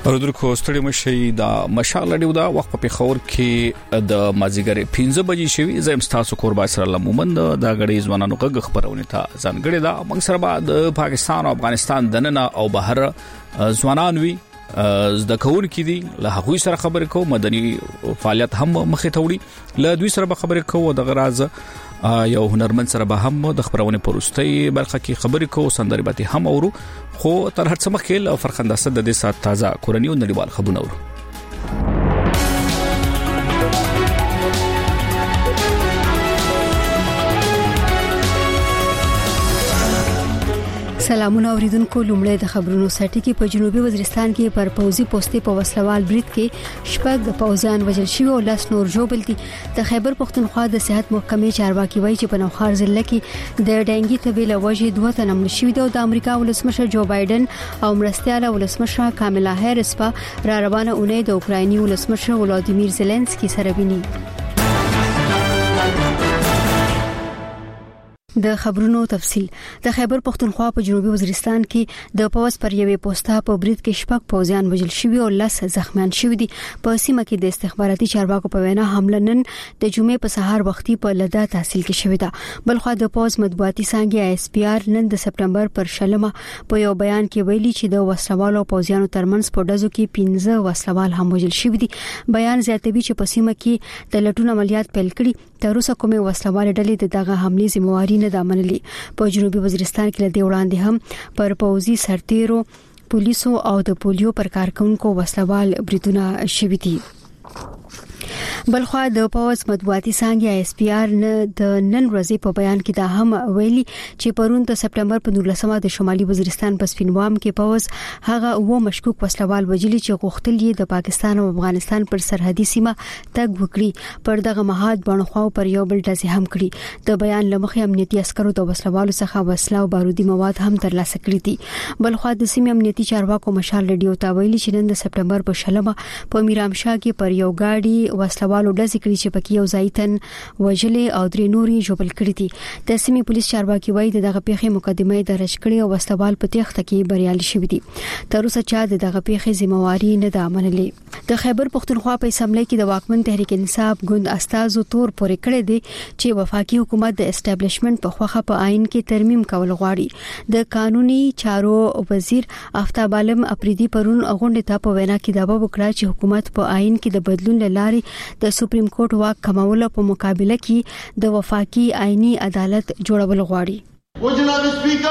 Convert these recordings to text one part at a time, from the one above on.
رودرکو ستړي مشي د مشال لډیو دا وخت په خور کې د مازیګر 15 بجې شوي زم تاسو قربا سره لمومند د غړي ځوانانو غږ خبرونه ته ځانګړي دا موږ سره بعد پاکستان او افغانستان دننه او بهر ځوانان وی د کور کې دي له هغوی سره خبرې کوو مدني فعالیت هم مخې ته وړي له دوی سره خبرې کوو د غراز یو هنرمند سره به هم د خبرونه پروستي برخه کې خبرې کوو سندري به هم اورو خو تر هر څه مخکې فرخنده صد د سات تازه کورنیو نړیوال خبرونه اورو سلامونه اوریدونکو لومړی د خبرونو سټی کې په جنوبي وزیرستان کې پر پوزي پوسټي په وسلوال برید کې شپږ پوزان وژل شوی او لاس نور جوړ دي د خیبر پختونخوا د صحت محکمې چارواکي وایي چې په نوخار ضلع کې د ډنګي تبې له وجې 2 تنه مړ شوي دي او د امریکا ولسمشر جو بایدن او مرستياله ولسمشر کاملا هریس په را روانه اونۍ د اوکرایني ولسمشر ولادیمیر زيلنسکي سره ویني د خبرونو تفصيل د خیبر پختونخوا په جنوبي وزیرستان کې د پوز پر یوې پوسټه په برید کې شپږ پوزیان وژل شوي او لاس زخمیان شوي دي په سیمه کې د استخباراتي چارواکو په وینا حمله نن د جمعې په سهار وختي په لدا تحصیل کې شوې ده بلخو د پوز مطبوعاتي څنګه اس پی آر نن د سپټمبر پر شلمه په یو بیان کې ویلي چې د وسلوالو پوزیانو ترمنځ په ډزو کې 15 وسلوال هم وژل شوي دي بیان زیاتوي چې په سیمه کې د لټون عملیات پیل کړي تر اوسه کومه وسلوال ډلې دغه حمله ذمہواری نه د منلي په جنوبي وزیرستان کې لدی وړاندې هم پر پوزي سرتیرو پولیسو او د پولیو پر کارکونکو وسلوال بریدونه شوي دي بلخو د پوز مطبوعاتي څنګه اس پی آر د نن ورځې په بیان کې دا هم ویلي چې پرون د سپټمبر په 19مه د شمالي وزیرستان په سپینوام کې پوز هغه و مشکوک وسلوال وجلی چې غوښتل یې د پاکستان او افغانستان پر سرحدي سیمه تګ وکړي پر دغه مهاد بڼخو پر یو بل ډزې هم کړي د بیان لمخې امنیتي عسکرو د وسلوالو څخه وسله او بارودي مواد هم ترلاسه کړي دي بلخو د سیمې امنیتي چارواکو مشال ریډیو ته ویلي چې نن د سپټمبر په شلمه په میرامشاه کې پر یو گاډي وسلوالو ډزې کړي چې پکې یو ځایتن وجلې او درې نوري جوړل کړي دي د سیمې پولیس چارواکي وایي دغه پیښې مقدمه درج کړي او وسلوال په تخته کې بریالي شوي دي تر اوسه چا دغه پیښې ذمہواری نه ده منلې د خیبر پختونخوا په اسمبلی کې د واکمن تحریک انصاف ګوند استازو تور پورې کړی دي چې وفاقي حکومت د اسټابلیشمنت په خوخه په آئین کې ترمیم کول غواړي د قانوني چارو وزیر آفتاب عالم اپریدي پرون غونډه ته په وینا کې دا وکړه چې حکومت په آئین کې د بدلون لاري د سپریم کورټ واک کمولو په مقابله کې د وفاقي آئینی عدالت جوړول غواړي او جناب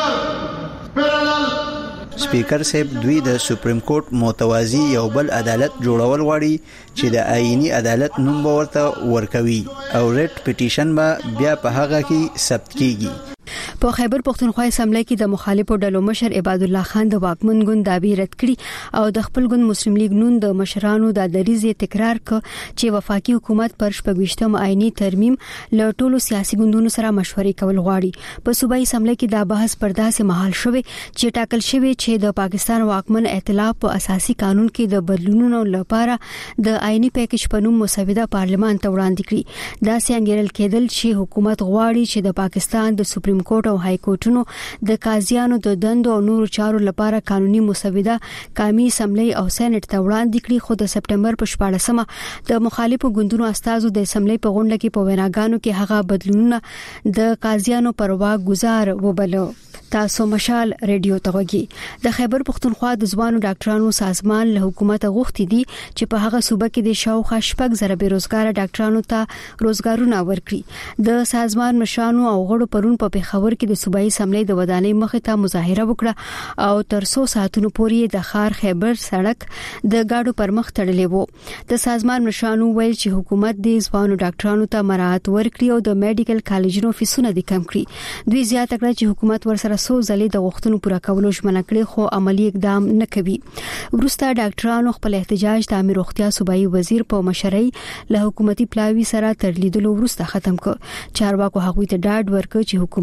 سپیکر پیرالل سپیکر صاحب دوی د سپریم کورټ متوازی یو بل عدالت جوړول غواړي چې د آئینی عدالت نوم ورته ورکوي او ریټ پټیشن به بیا په هغه کې ثبت کیږي په خیبر پختونخوا اسمبلی کې د مخالفو ډلو مشر عباد الله خان د واکمن ګوند دابي رد کړي او د خپل ګوند مسلم لیگ نون د مشرانو د دریزې تکرار ک چې وفاقي حکومت پر شپږشتم آئینی ترمیم له ټولو سیاسي ګوندونو سره مشورې کول غواړي په صوبایي اسمبلی کې دا بحث پر داسې مهال شوه چې ټاکل شوی چې د پاکستان واکمن ائتلاف په اساسي قانون کې د بدلونونو لپاره د آئینی پیکج په نوم مسوده پارلمان ته وړاندې کړي دا څنګه کېدل چې حکومت غواړي چې د پاکستان د سپریم کورټ او های کورټونو د قاضیانو د دندو او نورو چارو لپاره قانوني مسوده قومي اسمبلی او سېنات ته وړاندې کړي خو د سپټمبر په 14مه د مخالفو ګوندونو استازو د اسمبلی په غونډه کې په ویناګانو کې هغه بدلونونه د قاضیانو پر واک گزار وبلو تاسو مشال ریډیو ته وګي د خیبر پختونخوا د ځوانو ډاکټرانو سازمان له حکومت غوښتي دي چې په هغه صوبه کې د شاوخوا شپږ زره بیروزګار ډاکټرانو ته روزګارونه ورکړي د سازمان مشرانو او غړو پرون په پیښور کې د صوبایي اسمبلی د ودانۍ مخې ته مظاهره وکړه او تر 100 ساعتونو پورې د خار خیبر سړک د گاډو پر مخ تړلې وو د سازمان مشرانو ویل چې حکومت د ځوانو ډاکټرانو ته مراعات ورکړي او د میډیکل کالجونو فیسونه د کم کړي دوی زیاته کړه چې حکومت ورسره څو ځلې د غوښتنو پوره کولو ژمنه کړې خو عملی اقدام نه کوي ورسته ډاکټرانو خپل احتجاج د امیر روغتیا صوبایي وزیر په مشرۍ له حکومتي پلاوی سره تر لیدلو ورسته ختم کړ چارواکو هغوی ته ډاډ ورکړ چې حکومت یې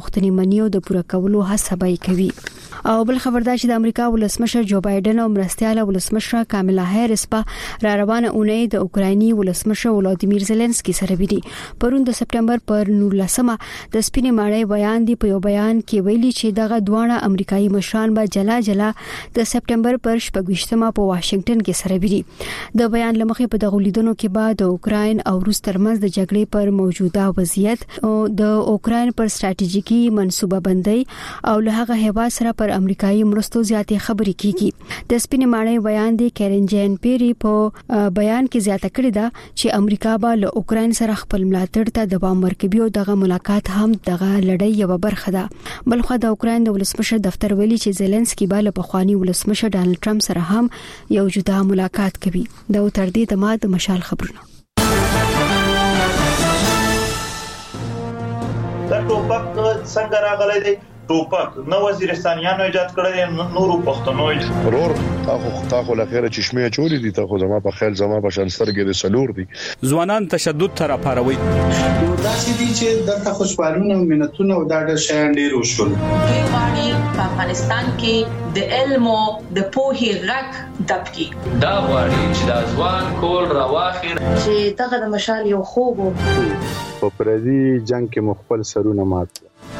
غوښتنې مني او د پوره کولو هڅه به کوي. او بل خبردار چې د امریکا ولسمشر جو بایدن او مرستياله ولسمشر کاملا هریس په روانه اونۍ د اوکرایني ولسمشر ولادیمیر زيلنسکي سره ویلي. پرون د سپټمبر پر 19مه د سپینې ماڼۍ بیان دی. په یو بیان کې ویلي چې دغه دوه امریکایي مشران به جلا د سپټمبر پر 28مه په واشنگټن کې سره ویلي. د بیان لمخې په دغه لیدنو کې بعد د اوکراین او روس ترمنځ د جګړې پر موجوده وضعیت او د اوکراین پر ستراتیژیکي منصوبه بندي او له هغه هیواد سره پر امریکایي مرستو زیاتې خبرې کیږي. د سپینې ماڼۍ بیان دی کیرن جین پیری په بیان کې زیاته کړې ده چې امریکا به له اوکراین سره خپل ملاتړ ته دوام ورکوي او دغه ملاقات هم دغه لړۍ یو برخه ده. بلخو د اوکراین د ولسمشر دفتر ویلي چې زيلنسکي به له پخوانی ولسمشر ډانلډ ټرمپ سره هم یو جدا ملاقات کوي. دا تر دې دمه د مشال خبرونه. دا ټوپک څنګه راغلی دی؟ ټوپک نو وزیرستانیانو ایجاد کړی، نورو پښتنو ضرور تاخو لخيره چشمه چولې دي. تاخو زما په خیال زما په شانسترګې د سلور دي. ځوانان تشدد تر اپاروي دا چې دي چې د خوشحالونه او مننتونه او دا د شیان ډیر وشول. کیوانی په افغانستان کې د علم او د پوهې غږ دبکی. دا وړي چې د ځوان کول راواخیر چې دغه د مشال یو خوب په پردي جنگ کې مخبل سرونه مات.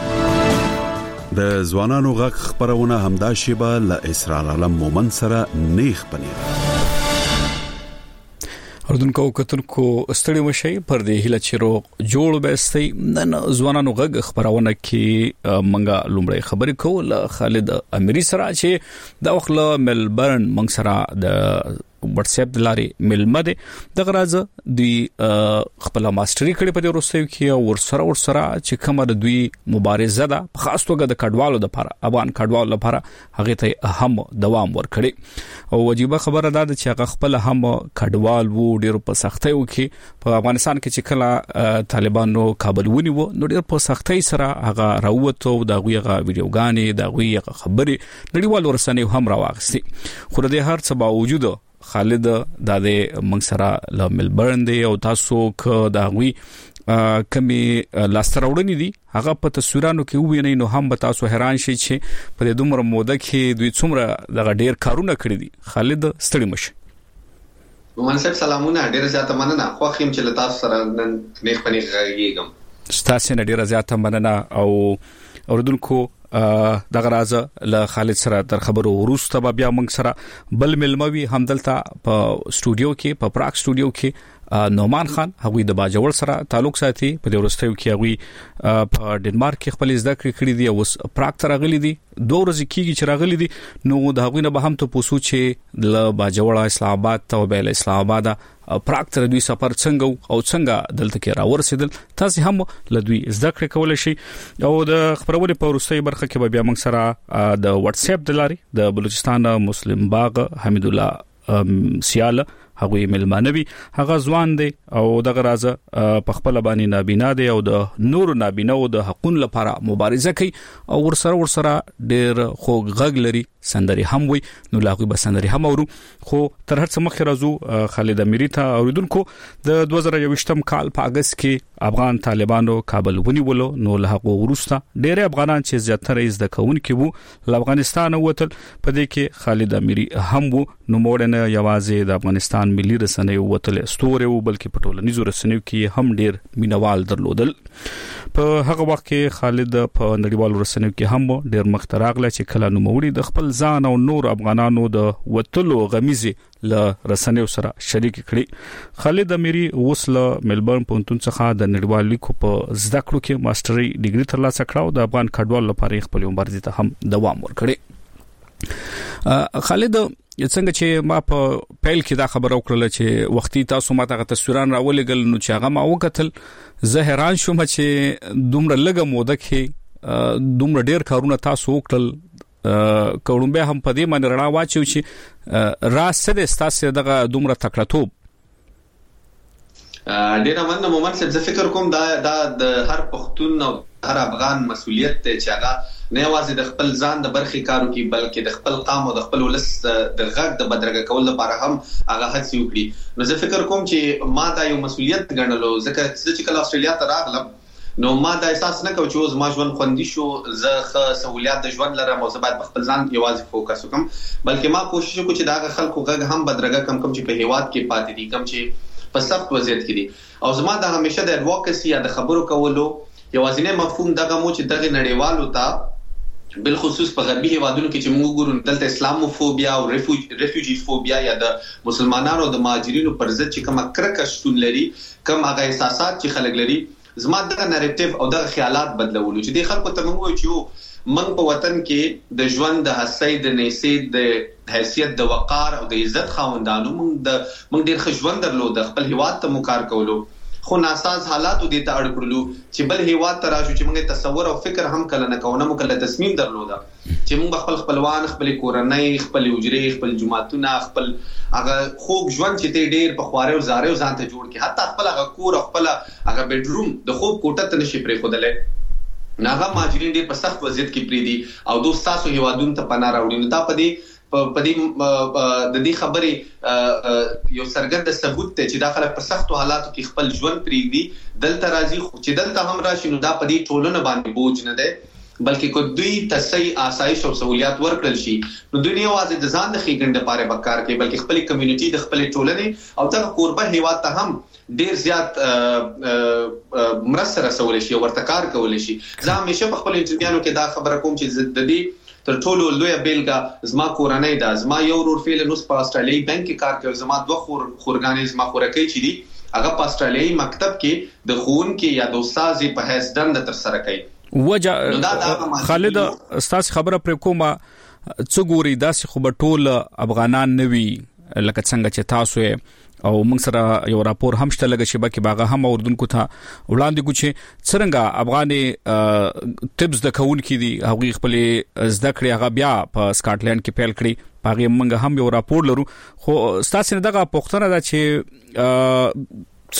د ځوانانو غږ خبرونه همدا شیبه له اسرار عالم مومن سره نیخ پنیر. اردوونکو کتونکو ستړي مشي پر دې هله چې روغ جوړ بهستي نن ځوانانو غږ خبرونه کې منګه لومړی خبرې کول خالد اميري سره چې د وخت له ملبرن منګ سره د واتس اپ د لارې ملمده د غراز دوی خپل ماستری کړي په دې وروستیو کې او ورسره چې کومه د دوی مبارزه ده په خاص توګه د کډوالو لپاره افغان کډوالو لپاره هغه ته هم دوام ورکړي. او واجبہ خبره ده چې هغه خپل هم کډوال وو ډیر په سختۍ وکي. په افغانستان کې چې کله طالبانو کابل ونیو نو ډیر په سختۍ سره هغه راووتو د غویغه ویډیوګانې د غویغه خبري نړیوال ورسنې هم راوغستي. خو د هر څه باوجود خالد د منګ سره له ملبرن دی او تاسو ک دا غوي کمی لاستراوړنی دي هغه په تصویرانو کې ویني نو هم به تاسو حیران شئ چې په دې دومره موده کې دوی څومره د ډیر کارونه کړی دي. خالد ستړي مشه. منصب سلامونه ډیر زیاته مننه خو خیم چې له تاسو سره نن نیخ پنیخ غږیږم. ستاسو نه ډیر زیاته مننه او اوردونکو دغه راز له خالد سره تر خبرو وروسته بیا موږ سره بل ملموي همدلته په سټوډیو کې په پراګ سټوډیو کې نومان خان هغوی د باجوړ سره تعلق ساتي. په دې ورستیو کې هغوی په ډنمارک کې خپل زده کړې دي او پراګ ته راغلي دي. 2 ورځې کېږي چې راغلي دي. نو د هغوی نه به هم ته پوسو چې ل باجوړ اسلام آباد ته وبېل اسلام آباد پراګ ته دوی سفر څنګه او څنګه دلته کې راورسېدل. تاسو هم له دوی زده کړې کولای شئ. او د خبرونه په ورستۍ برخه کې بیا موږ سره د واتس اپ د لارې د بلوچستان مسلم باغ حمید الله سیاله هغه ملمانوي هغه ځوان دی او دغه راز په خپل باندې نابینا دی او د نور نابینا او د حقوق لپاره مبارزه کوي او ورسره ډیر خوږ غږ لري. سندري هم وي نو لاغي به سندري هم اورو. خو تر هر څه مخه راځو خالد اميري ته اوریدونکو د 2023م کال په اگست کې افغان طالبانو کابل ونیولو نو له هغه وروسته ډېر افغانان چې زیاتره از د کون کې وو له افغانستان ووتل. په دې کې خالد اميري هم وو. نو مورنه یوازې د افغانستان ملي رسنیو وتل ستوري وو بلکې په ټولنیزو رسنیو کې هم ډېر مینوال درلودل. په هغه وخت کې خالد په نړیوالو رسنیو کې هم ډېر مختراغله چې کله نو موري د خپل ځان او نور افغانانو د وتلو غمیزي ل رسنیو سره شریک کړي. خالد اميري وسله ملبورن پونتون څخه د نړیوال لیکو په زده کړو کې ماستري ډیګري ترلاسه کړه او د افغان کډوال لپاره خپل مبارزه ته هم دوام ورکړي. خالد څنګه چې ما په پیل کې دا خبر وکړل چې وختي تاسو ماته تصویران راولېګل نو چې هغه ما وکتل زه حیران شوم چې دومره لږه موده کې دومره ډیر کارونه تاسو وکړل. کوم به هم په دې باندې رڼا واچو چې راسته ستاسو دغه دومره تکړهتوب. ډیر مننه مومن صاحب. زه فکر کوم دا د هر پښتون او هر افغان مسولیت ته چې هغه نه یوازې د خپل ځان د برخي کارو کې بلکې د خپل قام او د خپل ولس د غږ د بدرګه کول لپاره هم هغه هڅه وکړي. نو زه فکر کوم چې ما دا یو مسولیت ګڼلو ځکه چې کله استرالیا ته راغلم نو ما دا احساس نه کوم چې زما ژوند خوندي شو زه سہولیات د ژوند لرم او زه باید په خپل ځان یوازې فوکس وکم بلکې ما کوشش وکړ چې دا خلکو غږ هم بدرګه کم چې په هیواد کې پاتې دي کم چې په سخت وضعیت کې دي او زما دا همیشه د ایڈوکیسی یا د خبرو کولو یوازینی مفهوم دغه مو چې دغه نړیوالو ته بالخصوص په غربي هیوادونو کې چې موږ ګورو دلته اسلاموفوبیا او ریفیوجی فوبیا یا د مسلمانانو د مهاجرینو پر ضد چې کوم کرکه شتون لري کوم هغه احساسات چې خلک لري زما دغه نریټیو او دغه خیالات بدلولو چې د خلکو ته موږ چې موږ په وطن کې د ژوند د حسۍ د نېسې د حیثیت د وقار او د عزت خاوندانو موږ ډېر ښه ژوند درلود خپل هیواد ته مو کار کولو خو ناساز حالاتو دې ته اړ کړلو چې بل هیواد ته راشو چې موږ تصور او فکر هم کله نه کوو نه مو کله تصمیم درلوده چې موږ خپل خپلوان خپل کورنۍ خپل وجري خپل جماعتونه خپل هغه خوب ژوند چې ته ډېر په خواره او زاره ځان ته جوړ کې حتی خپل هغه کور خپل هغه بیډروم د خوب کوټه ته نشي پرې خودلې ناغه ماجرین ډېر په سخت وضعیت کې پری دي او دوه تاسو هیوادونو ته پناه راوړي نو دا په دې د دې خبرې یو سرګرد ثبوت ته چې داخله په سختو حالاتو کې خپل ژوند پریږدي دلته راځي خو چې دلته هم راشي نو دا په دې ټولنه باندې بوج نه ده بلکې کو دوی تصحیح آسایش او سہولیات ورکړل شي نو دوی نه واځي د ځان د خېګنډ لپاره وکړ کې بلکې خپل کمیونټي د خپل ټولنې او دغه قربه هیواد ته هم ډیر زیات مرسته رسول شي ورته کار کول شي زه همیشه په خپل انټرویوانو کې دا خبره کوم چې د دې تر ټولو لوی بیلګه زما کورنۍ ده زما یو ورور فعلا نو په استرالیایي بانک کې کار کوي زما دوه خورګانې زما خورکې چې دي هغه په استرالیایي مکتب کې د ښوونکي یا د استاد په حیث دنده تر سره کوي وجه خالد استاد خبره پر کومه څو ګوري داسې خو به ټول افغانان نوي لکه څنګه چې تاسو او موږ سره یو راپور هم شته لګه شبکه باغه هم اردوونکو ته وړاندې کو چې څنګه افغاني ټیپس د کون کې دي هغه خپل زده کړې هغه بیا په سکاټلند کې پیل کړی باغه موږ هم یو راپور لرو خو تاسو نه دغه پوښتنه ده چې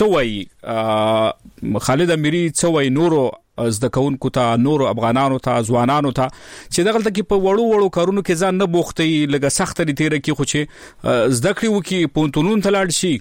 څوای خالد اميري څوای نورو زده کونکو ته نورو افغانانو ته ځوانانو ته چې دغه کې په وړو کارونو کې ځان نه بوختي لګه سخت لري تیر کې خو چې زده کړو کې پونتونون تلاړ شي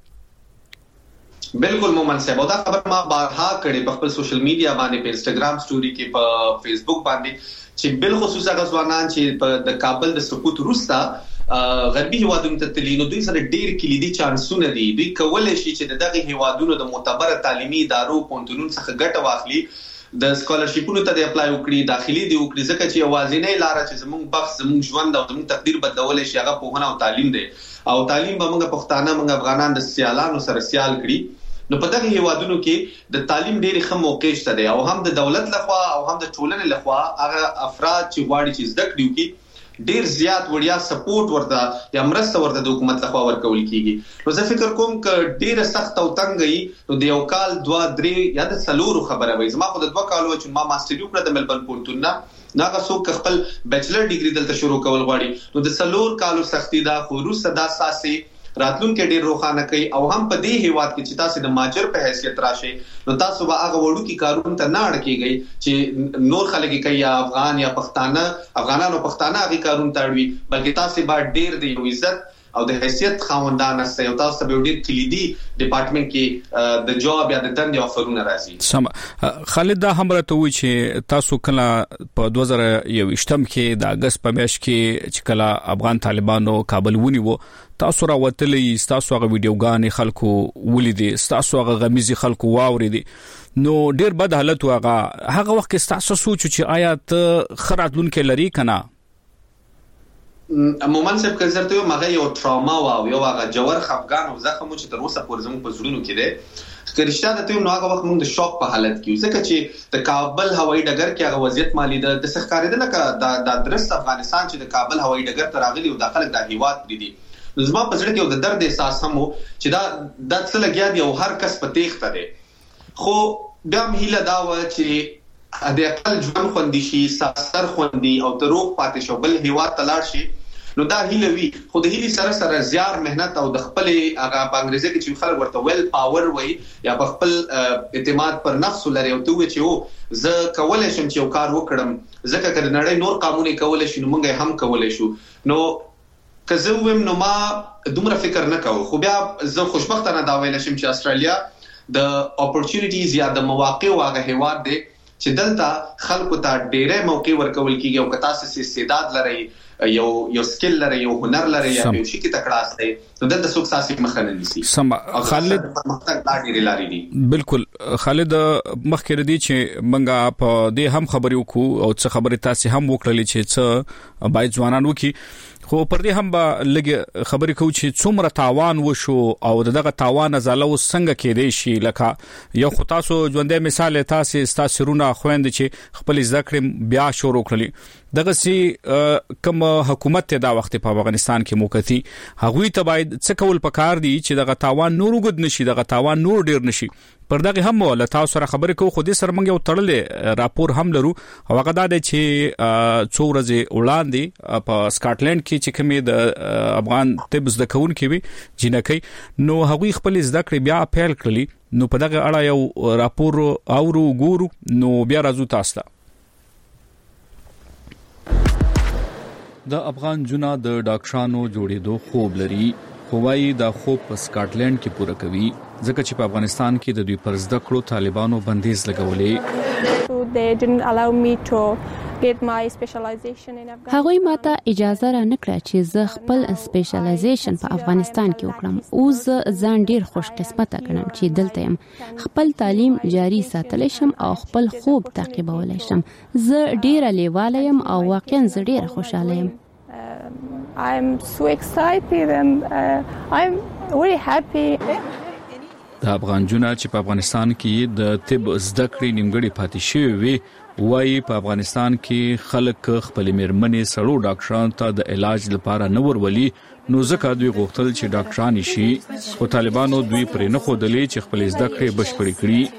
بالکل مومن صاحب دا خبر ما بارها کړي په خپل سوشل میډیا باندې په انستګرام سټوري کې په فیسبوک باندې چې بالخصوص هغه ځوانان چې د کابل د سقوط وروسته غربي هیوادونو ته تلینو دوی سره ډیر کلیدي چانسونه دي دوی کولای شي چې دغه هیوادونو د معتبر تعلیمي ادارو پونتونون څخه ګټه واخلي د سکالرشیپونو ته د اپلای وکړي داخلي دی وکړي ځکه چې اوازینې لار چې زموږ بخت زموږ ژوند او زموږ تقدیر بدلول شي هغه په هنر او تعلیم دی او تعلیم به موږ پښتانه موږ افغانان د سیالانو سره سیال کړي نو په دغه هیوادونو کې د تعلیم ډېری ښه موقع شته دی او هم د دولت لخوا او هم د ټولنې لخوا هغه افراد چې غواړي چې زده کړي وکړي ډیر زیات وړیا سپورټ ورته یا مرسته ورته د حکومت لخوا ورکول کیږي نو زه فکر کوم ک ډیر سخت او تنګي نو د یو کال 2-3 یا د سلور خبره وای زما خو د 2 کالو چې ما ماستر یو کړ د ملبن پورتون ناغه څوک خپل بیچلر ډیګري دلته شروع کول غواړي نو د سلور کالو سختی دا خو روس دا ساسي راتلونکو ډیر روخانه کوي او هم په دې هیواد کې چې تاسو د ماجر په حیثیت راشي نو تاسو به هغه وړو کې کارونه ته نه اړ کیږي چې نور خلک کوي یا افغان یا افغانانو پښتانه هغه کارونه ته اړوي بلکې تاسو به ډیر د عزت او د حیثیت خاوندان استئ او تاسو به ډیر کلیدي ډپارټمنټ کې د جواب یا د دندې افرونه راځي سم خالد دا هم راته وی چې تاسو کله په 2021 کې د اگست په میاشت کې چې کله افغان طالبانو کابل ونیو تاسو را وتلې تاسو هغه ویډیوګانې خلکو ولیدې تاسو هغه غمیزي خلکو واوریدې نو ډیر بد حالت هغه وخت کې تاسو سوچ چې آیا ته خراتلون کې لري کنه مومن صاحب کزرته مغه یو تراما او یو هغه جوړ خفقان او زخم چې تر اوسه پورې زموږ په زړونو کې ده کریشته د ته نو هغه وخت موږ د شوک په حالت کې ځکه چې د کابل هوایي ډګر کې هغه وضعیت مالی د سخکاریدل د درست افغانستان چې د کابل هوایي ډګر ته راغلي او داخله د هیواد پری دي زما په ځړ کې یو د درد احساس هم چې دا څه لګیا دی او هر کس په تیښته دی خو بیا هیله دا و چې د خپل ژوند خوندي شي سر خوندي او تروغ پاتې شو بل هیواد تلاړ شي نو دا هیله وی خو د هیله سره زیار مهنت او د خپل هغه په انګریزي کې چې خلک ورته ویل پاور وای یا په خپل اعتماد پر نفس لري او ته چې زه کولای شم چې یو کار وکړم ځکه چې نړۍ نور قانوني کولای شي نو موږ هم کولای شو نو که زه ویم نو ما دومره فکر نه کوم خو بیا زه خوشبختانه دا ویل شم چې استرالیا د اپورچونټیز یا د مواقع واغه هواد دی چې دلته خلکو ته ډېرې موقع ورکول کیږي او کتا سه استعداد لري یو سکل لري یو هنر لري یا یو شي کې تکړه استه نو دلته څوک ساسي مخنه نسی خالد بالکل خالد مخکې ردی چې منګه په دې هم خبرې وکړو او څه خبرې تاسو هم وکړلې چې څه باید ځوانان وکي خو پر دې هم به لګ خبرې کوو چې څومره تاوان وشو او دغه تاوان ازاله څنګه کېدې شي لکه یو خو تاسو ژوندې مثال تاسو رونه خويند چې خپل ذکر بیا شروع کړلی دغه سي کوم حکومت ته دا وخت په افغانستان کې موقتی هغوی ته باید څه کول پکار دي چې دغه تاوان نور وګد نشي دغه تاوان نور ډیر نشي پر دغه هم ول تاسو سره خبرې کوو خو دې سره موږ یو تړلې راپور هم لرو او هغه دا دی چې څو ورځې وړاندې په سکاټلند کې چې کومې د افغان طب زده کوونکي وي جنکې نو هغوی خپل زده کړې بیا پیل کړلی نو په دغه اړه یو راپور اورو ګورو نو بیا راځو تاسو ته د افغان جنا د ډاکټرانو جوړېدو خوب لري خو وايي دا خوب په سکاټلند کې پوره کوي ځکه چې په افغانستان کې د دوی پر زده کړو طالبانو بندیز لګولې هغوی ماته اجازه را نکړه چې زه خپل سپیشلایزیشن په افغانستان کې وکړم او زه ځان ډیر خوش قسمته ګڼم چې دلته يم خپل تعلیم جاری ساتلی شم او خپل خوب تعقیبولی شم زه ډیره لیواله یم او واقعا زه ډیره خوشاله یم I'm so excited and I'm very happy. د افغان جنا چې په افغانستان کې د طب زده کړې نیمګړې پاتې شوی وي وايي په افغانستان کې خلک خپل میرمنې سړو ډاکټرانو ته د علاج لپاره نه ورولي نو ځکه دوی غوښتل چې ډاکټران شي خو طالبانو دوی پرې نه خودلې چې خپل زده کړې بشپړې کړي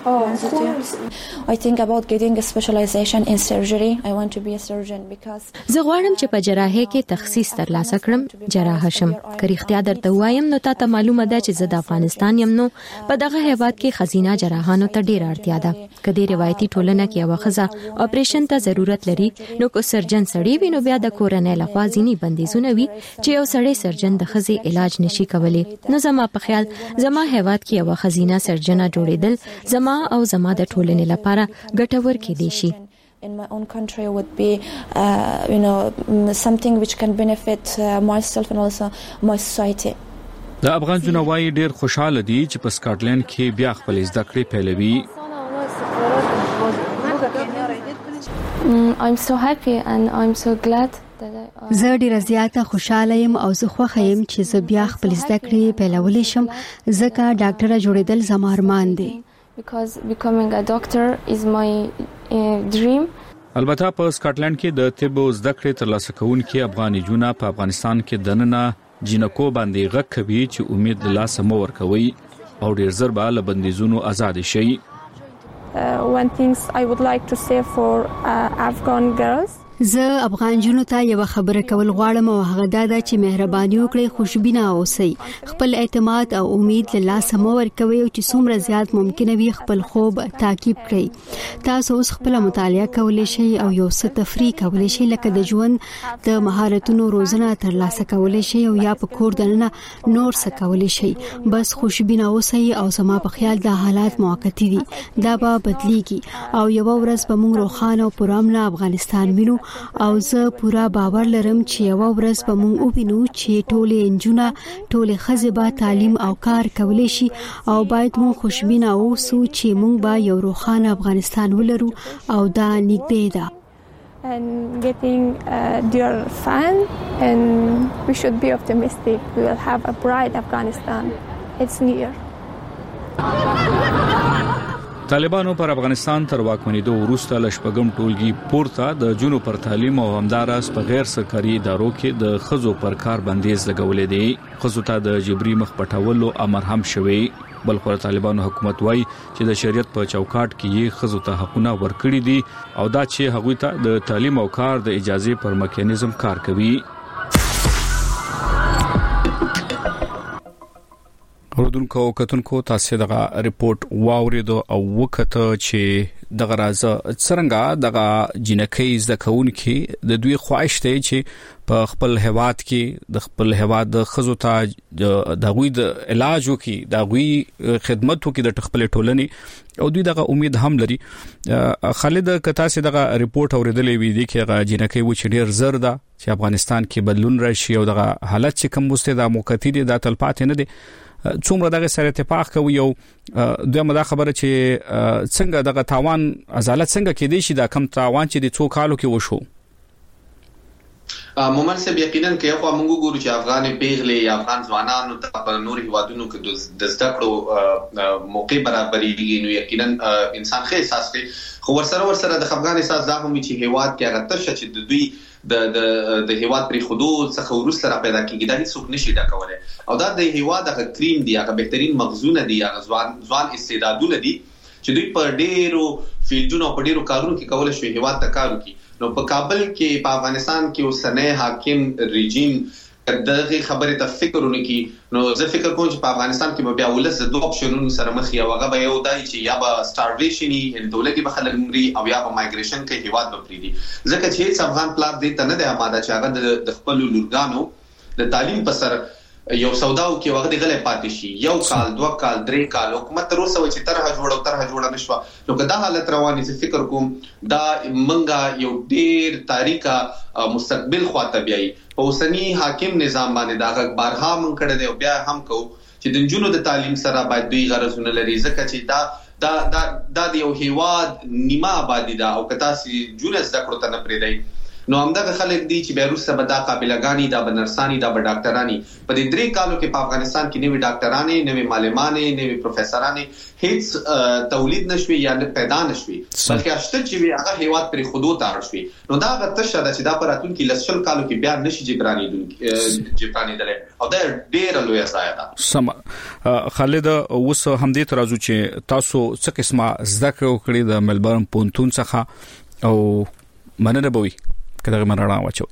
I think about getting a specialization in surgery. I want to be a surgeon because زه غواړم چې په جراحۍ کې تخصص ترلاسه کړم جراح شم که رښتیا درته وایم نو تاسو معلومه ده چې زه د افغانستان یم نو په دغه هیواد کې خزینه جراحانو ته ډیره اړتیا ده کله روایتي ټولنه کې یو خزه اپریشن ته ضرورت لري نو کو سرجن سړی وي نو بیا د کورنۍ لخوا ځینی بندیزونه وي چې یو سړی سرجن د خزي علاج نشي کولی نو زما په خیال زما هیواد کې یو خزینه سرجنه جوړیدل زما او زما د ټولنې لپاره ګټور کېدی شي in my own country would be something which can benefit myself and also my society. د افغان جنوای ډیر خوشاله دي چې په سکاټلند کې بیا خپل زده کړې پیلوي. I'm so happy and I'm so glad زه ډیره زیاته خوشاله یم او زه خوښه یم چې زه بیا خپل زده کړې پیلولی شم ځکه ډاکټره جوړېدل زما ارمان دی. Because becoming a doctor is my dream. البته په سکاټلند کې د طب زده کړې ترلاسه کوونکي افغاني جونا په افغانستان کې دننه جنکو باندې غږ کوي چې امید له لاسه مو ورکوي او ډیر زر به له بندیزونو آزاد شي. One things I would like to say for Afghan girls. زه افغان جنو ته یو خبره کول غواړم او هغه دا ده چې مهرباني وکړئ خوشبینه اوسئ خپل اعتماد او امید له لاسه مو ورکوي او چې څومره زیات ممکن وي خپل خوب تعقیب کړئ تاسو اوس خپل مطالعه کولای شئ او یو څه تفریح کولای شئ لکه د ژوند د مهارتونو روزنه ترلاسه کولای شئ او یا په کور دننه نور څه کولای شئ بس خوشبینه اوسئ او زما په خیال دا حالات موقتی دي دا به بدلیږي او یو ورځ به موږ روښانه او پرامن افغانستان وینو او زه پورا باور لرم چې یو ورځ به موږ ووینو چې ټولې انجونه ټولې ښځې به تعلیم او کار کولی شي او باید موږ خوشبینه اوسو چې موږ به یو روښانه افغانستان ولرو او دا نږدې ده. And getting dear fan and we should be optimistic. We will have a bright Afghanistan. It's near. طالبانو پر افغانستان تر واکمنېدو وروسته لشپګم ټولګي پورته د جنو پر تعلیم او همدارس په غیر سرکاري ادارو کې د خزو پر کار بندیز لګولې دي خزو ته د جبري مخ پټولو امر هم شوی بلخو طالبانو حکومت وایي چې د شریعت په چوکاټ کې یې خزو ته حقونه ورکړي دي او دا چې هغوی ته د تعلیم او کار د اجازه پر میکانیزم کار کوي. اوردونکو کتونکو تاسو دغه ریپورت واوریدو او وکته چې دغه راز څنګه دغه جنکې زده کوونکي د دوی خواهش ته چې په خپل هواد کې د خپل هواد د خزو ته د غوي د علاج وکي د غوي خدمت وکي د خپل ټولنې او دوی دغه امید هم لري. خالد کتا سي دغه ریپورت اوریدلې وی دي چې هغه جنکې و چې ډیر زر ده چې افغانستان کې بدلون راشي او دغه حالت چې کوم مستې د موقتی دي د تلپات نه دي څومره دغه سره اتفاق کوي او دغه دا خبره چې څنګه دغه تاوان عدالت څنګه کې دي شي دا کم تاوان چې د څو کالو کې وشو. مومن سه یقینا کې خو موږ ګورو چې افغان پیغلې یا افغان ځوانانو ته په نور هیوادونو کې د زده کړو موقع برابرېږي نو یقینا انسان ښه احساس کوي خو ورسره د افغان احساس دا هم چې هیواد کې هغه تشه چې د دوی د هیواد پر حدود څخه ورسره را پیدا کیږي دا هیڅ نشي دا کولای او دا د هیواد هغه کریم دی هغه بهترین مخزونه دی هغه ځوان استعدادونه دي چې دوی په ډیرو فیلډونو په ډیرو کارونو کې کولای شي هیواد ته کار وکړي. نو په کابل کې په افغانستان کې اوسنۍ حاکم رژیم دغه خبره ته فکر ونکي نو زه فکر کوم چې په افغانستان کې به بیا ولس د دوه اپشنونو سره مخ یا هغه به یو دای چې یا به سټارویشن ان دولتي به خلک مري او یا به مایګریشن کې هیواد به پریدي ځکه چې هیڅ افغان پلان دې ته نه دی آماده چې هغه د خپل لورګانو د تعلیم په سر یو سوداو کې وخت غلې پاتې شي یو کال دوه کال درې کال حکومت تر اوسه چې طرحه جوړه نشو نو که دا حالت رواني زه فکر کوم دا منګه یو ډیر تاریخه مستقبل خواته بیاي په اوسنی حاکم نظام باندې دا غږ بارها مونږ کړه دی او بیا هم کو چې د جنونو د تعلیم سره باید دوی غرضونه لري ځکه چې دا د یو هیواد نیمه آبادی دا او کتا سي جونس د کړو ته نه پریدای نو همدغه خلک دي چې بیروس به دا قابلګانی دا بنرسانی دا به ډاکټرانی په دې درې کالو کې په افغانستان کې نوې ډاکټرانی نوې معلمانې نوې پروفیسورانی هیڅ تولید نشوي یا پیدا نشوي بلکې اشته چې هغه هیواد پر حدود تار شوي نو دا غته شاده چې دا پراتون کې لسل کالو کې بیا نشي جبرانی دله او دا ډیر لوی ځای ده. سم خالد اوس هم دې ترازو چې تاسو څه قسمه زده کړې د ملبورن پونتون څخه او مننه بوي کله مرړه واچوي.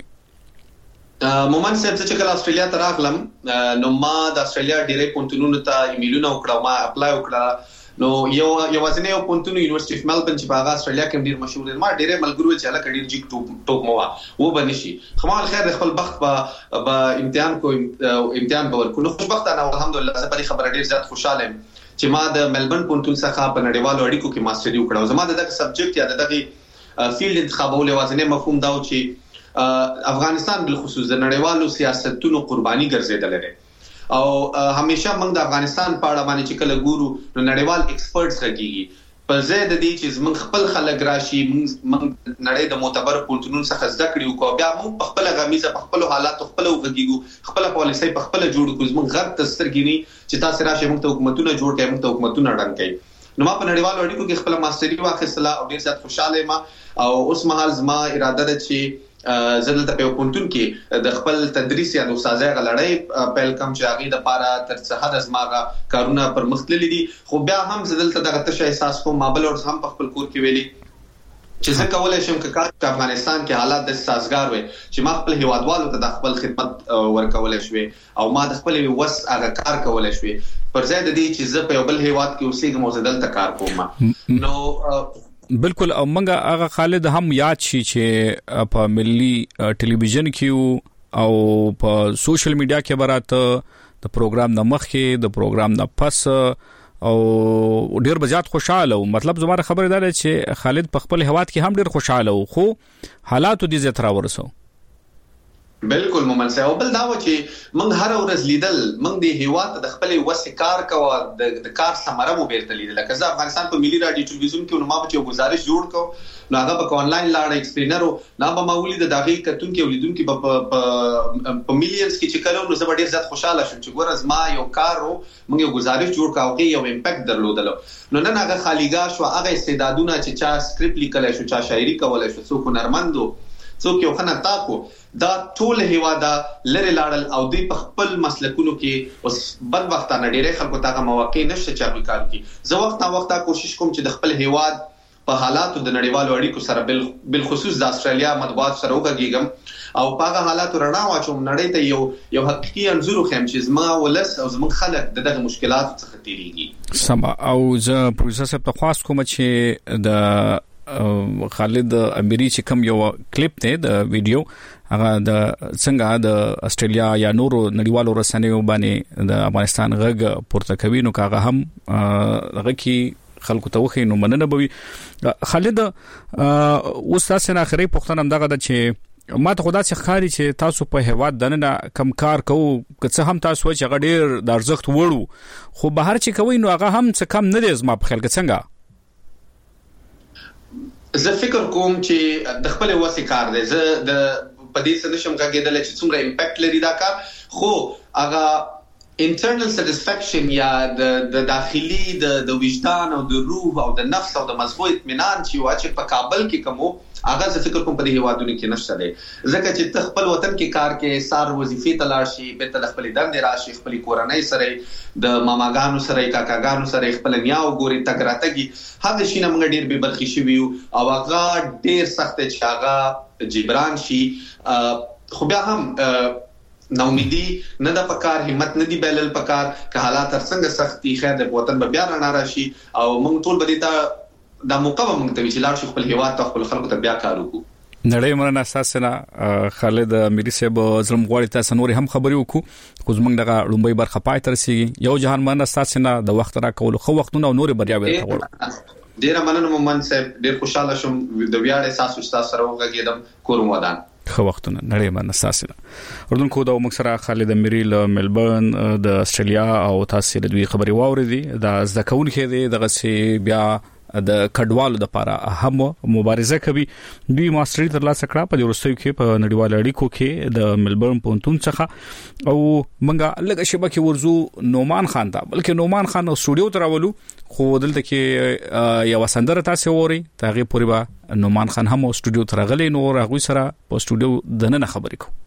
مومن صاحب چې کله استرالیا ته راغلم نو ما د استرالیا ډیره پونتونونو ته ایمیلونه وکړم ما اپلای وکړه نو یو وزنه یو پونتونو یونیورسيټي اف ملبورن چې په هغه استرالیا کې ډیر مشهور دی ما ډیره ملګرو چې علاقه ډیر جیک ټوپ مو و بنشي خمال خیر خپل بخت په امتحان باور کو نو خوشبختانه الحمدلله زه په خبره ډیر زیات خوشاله یم چې ما د ملبورن پونتون څخه په نړیوالو اړیکو کې ماستري وکړه زما دغه سبجیکټ یا دغه فیلډ انتخابول وازنه مفهوم دا چې افغانستان بل خصوص د نړیوالو سیاستونو قرباني ګرځیدل لري او همیشه موږ د افغانستان په اړه باندې چې کله ګورو نو نړیوال ایکسپرټس راګيږي په ځای د دې چې موږ خپل خلک راشي موږ نړۍ د معتبر پونتونونو څخه زده کړو کو بیا موږ په خپل غمیزه په خپل حالات خپل وګړو خپل پالیسي په خپل جوړ کوو موږ غرب تسترګینی چې تاسو راشي موږ ته حکومتونه جوړ کړي موږ ته حکومتونه ډنګ کړي نو ما په نړیوالو اړیکو کې خپل ماستري واخیستله او ډیر زیات خوشاله یم او اوس مهال زما اراده ده چې زدلته په پونتون کې د خپل تدریس یا د استادۍ غلړۍ پیل کوم چې هغه د پاره تر څه حد زماغه کارونه پر مختللي دي خو بیا هم زدلته دغه تشه احساس کوم مابل او هم په خپل کور کې ویلي چې زه کولای شم چې افغانستان کې حالات د سازگار وي چې ما خپل هیوادوالو ته د خپل خدمت ورکولای شوي او ما د خپل وس هغه کار کولای شوي پر ځای د دې چې زه په بل هیواد کې اوسېږم او زدلته کار کوم نو بالکل او منګه هغه خالد هم یاد شي چې په ملي ټلویزیون کې او په سوشل میډیا کې براته د پروګرام د مخ کې د پروګرام د پس او ډیر بزیات خوشاله او مطلب زموږ خبره ده چې خالد په خپل هواد کې هم ډیر خوشاله او خو حالات دې زیات راورسو. بالکل مومن صاحب بل دا و چې موږ هر ورځ لیدل موږ د هیواد د خپل وسې کار کوو د کار ثمره مو بیرته لیدل لکه زه افغانستان په ملي رادیو ټلویزیون کې نو ما به یو گزارش جوړ کو نو هغه په آنلاین لاړ ایکسپلینر نو به مولید د داخلي کتون کې ولیدون کې په میلیونز کې چې کلو نو زه ډیر زیات خوشاله شوم چې ګورز ما یو کارو موږ یو گزارش جوړ کاوه یو امپیکټ درلودل نو نن هغه خالیګا شو هغه استعدادونه چې چا سکرپټ لیکل شو چا شاعري کولای شو څوک هنرمندو څوک یو خنه تاکو دا ټول هیوادا لری لاړل او دوی په خپل مسلکونو کې اوس بد وختانه ډیره خلکو ته مواقع نشته چې اپلیکار کی زه وخت کوشش کوم چې د خپل هیواد په حالاتو د نړیوالو اړیکو سره بالخصوص د استرالیا مطبوعات سره وګورم او په حالاتو رڼا واچوم نړۍ ته یو حقيقي انځور خم چې زما ولس او زما خلک دغه مشکلات څخه تیریږي. سم او زه پروفیسور صاحب ته خواست کوم چې د خالد اميري چې کوم یو کلیپ ته د ویډیو هغه د څنګه د استرالیا یا نورو نړیوالو رسنیو باندې د افغانستان غږ پورته کوي نو هغه هم هغه کې خلکو ته وخی نو مننه بوي. خالد اوس تاسو نه اخري پوښتنه دغه د چې ما ته خدا څخه خاري چې تاسو په هواد دنه کم کار کوو که څه هم تاسو چې غډیر د ارزښت وړو خو بهر چې کوي نو هغه هم څه کم نه دی زما په خیال کې څنګه زه فکر کوم چې د خپل وسې کار دی زه د پدې څه نشم غږیدل چې څومره امپیکټ لري دا کار خو هغه internal satisfaction یا د داخلي د وجدان او د روح او د نفس او د مزغو اطمینان چې واچ په کابل کې کومو هغه زه فکر کوم په دې هوادونو کې نشته دی ځکه چې ته خپل وطن کې کار کې سار وظیفې ته لاړ شي به ته خپل دند راشي خپل کورنۍ سره د ماماګانو سره کاکاګانو سره خپل نیاو ګوري تګراتګي هغه شي نه موږ ډیر به برخي شي او هغه ډیر سخت چې هغه جبران شي خو بیا هم نومیدی نه د پکار همت نه دی بلل پکار که حالات څنګه سختي خیر د وطن به بیا رڼا راشي او موږ ټول به دا موقع موږ ته چې لاړ شو خپل هیواد ته خپل خلکو ته بیا کار وکړو. نړۍ مرنه اساسنه خالد اميري صاحب زلم غواړي تاسو نور هم خبري وکړو خو زمونږ دغه لومبي برخه پای تر سیږي یو جهان مرنه اساسنه د وخت را کول خو وختونه نور بریاوي ته وړو ډیر مننه مومن صاحب ډیر خوشاله شوم د ویاړ احساس تاسو سره وګورم کوم ودان خو وختونه نړۍ مرنه اساسنه اردن کو د مکسره خالد اميري له ملبورن د استرالیا او تاسو د دوی خبري واوریدي د ځکهون کې دی دغه سی بیا د کډوالو د لپاره هم مبارزه کوي دوی ماستری تر لاسه کړه په ورستیو کې په نړیوال اړیکو کې د ملبورن پونتون څخه او منګه لږه شبکه ورزو نومان خان ته بلکې نومان خان سټوډیو ته راولو خو دلته کې یو سندره تاسو ووري تاغه پوری با نومان خان هم سټوډیو ته راغلی نو هغه سره په سټوډیو دنه خبرې کوي.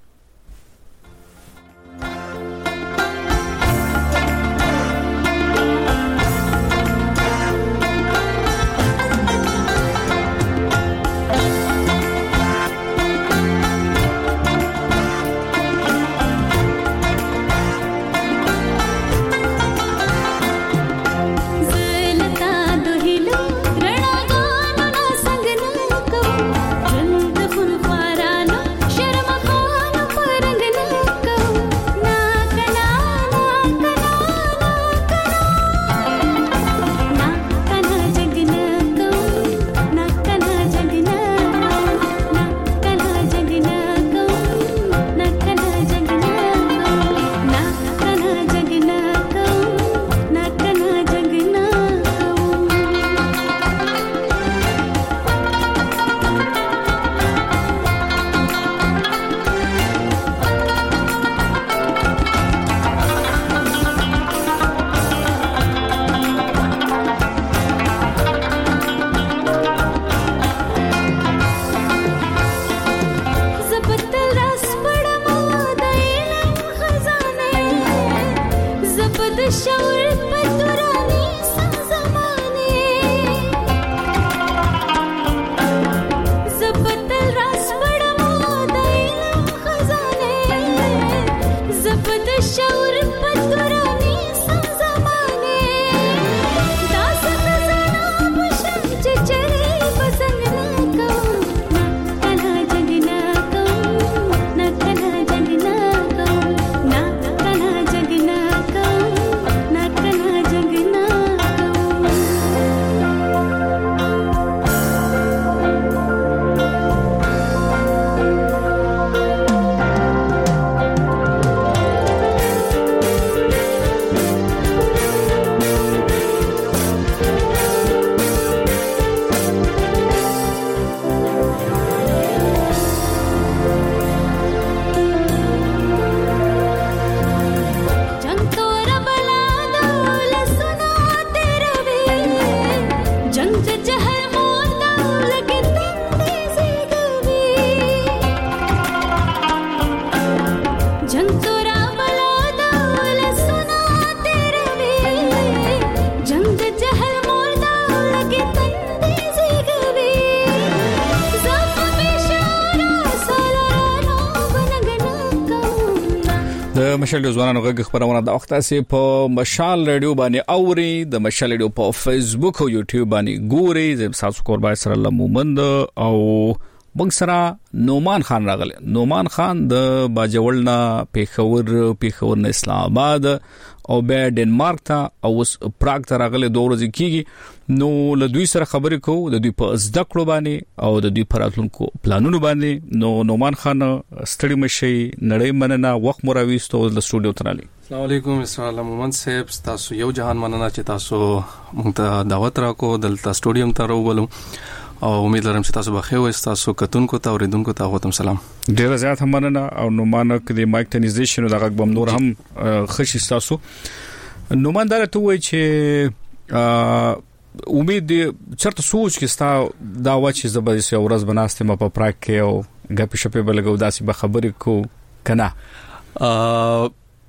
د مشال ځوانانو غږ خبرونه د وخت اسې په مشال رادیو باندې اوري د مشال رادیو په فیسبوک او یوټیوب باندې ګوري زم تاسو قربان سره الله مومند او موږ سره نومان خان راغله. نومان خان د باجوړنا پیښور نه اسلام آباد او به ډنمارک ته او پراګ ته راغله 2 ورځې کیږي. نو له دوی سره خبرې کوو د دوی په زده کړو باندې او د دوی په راتلونکو پلانونو باندې. نو نومان خان ستړي مشي نړۍ مننه وخت مو راويستو د سټوډیو ترالي. السلام علیکم اسرائیل مومن صاحب تاسو یو جهان مننه چې تاسو موږ ته دعوت راکو دلته سټوډیوم ته راوولم او امید لرم چې تاسو بخیر وئ. تاسو کتونکو ته اوریدونکو ته غوتم سلام. ډیر زیات مننه او نومان د مایکټنایزیشن او دغه بم نور هم خشي تاسو. نومان دا ته وایي چې امید چرته سوچ کې ستا دا و چې زبر سي ورځ بناسته ما په پراک کې او غپې شپې بلګو داسې به خبرې کو کنه.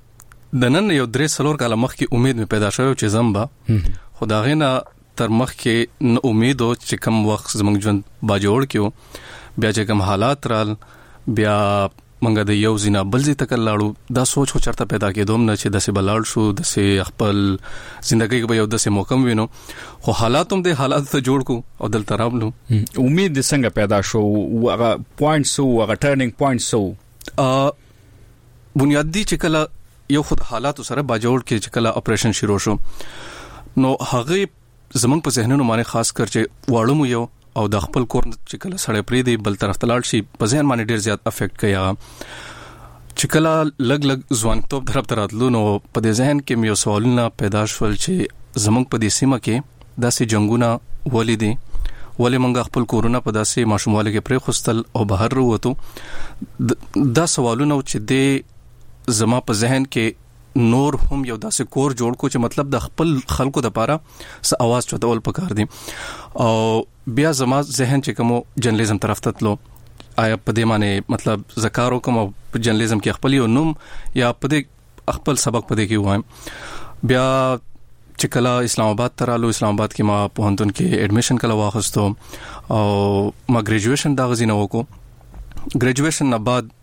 د نن یو 3 کال مخکې امید می پیدا شوه چې زمبا خدایغه تر مخکې نو امید او چې کم وخت زمونږ ژوند باجوړ کېو بیا چې کم حالات رال بیا منګه د یو زینا بلځي تک لاړو دا سوچ خو چرته پیدا کېدوم نه چې دسه بلاړ شو دسه خپل ژوندۍ کې به یو دسه موقم وینو خو حالات هم د حالات ته جوړ کو او دل ترابلو. امید څنګه پیدا شو هغه پوینټ سو هغه ټرنینګ پوینټ سو بنیادی چې کله یو خود حالات سره باجوړ کې چې کله اپریشن شروع شو نو هغه زمونږ په ذهنونو باندې خاص کر چې واړو یو او د خپل کور چې کله سړی پری دی بل طرف ته لاړ شي په ذهن باندې ډیر زیات افیکټ کوي. چې کله لګ ځوانتوب طرف ته راتلو نو په دې ذهن کې مې سوالونه پیدا شول چې زمونږ په دې سیمه کې داسې جنگونه ولې دي ولې موږ خپل کورونه په داسې ماشومواله کې پرې خوستل او بهر وروتو. دا سوالونه چې د زما په ذهن کې نور هم یو داسې کور جوړ کو چې مطلب د خپل خلکو د پاره س आवाज چتول پکار دي. او بیا زما ذهن چې کوم جرنالیزم طرف ته تلو آیا په دې معنی مطلب زکارو کوم جرنالیزم کې خپل یو نوم یا په دې خپل سبق په دې کې وایم. بیا چې کله اسلام آباد ترالو اسلام آباد کې ما پوهنتون کې اډمیشن کله واخستو او ما ګریجویشن دا غزینه وکړو. ګریجویشن نه بعد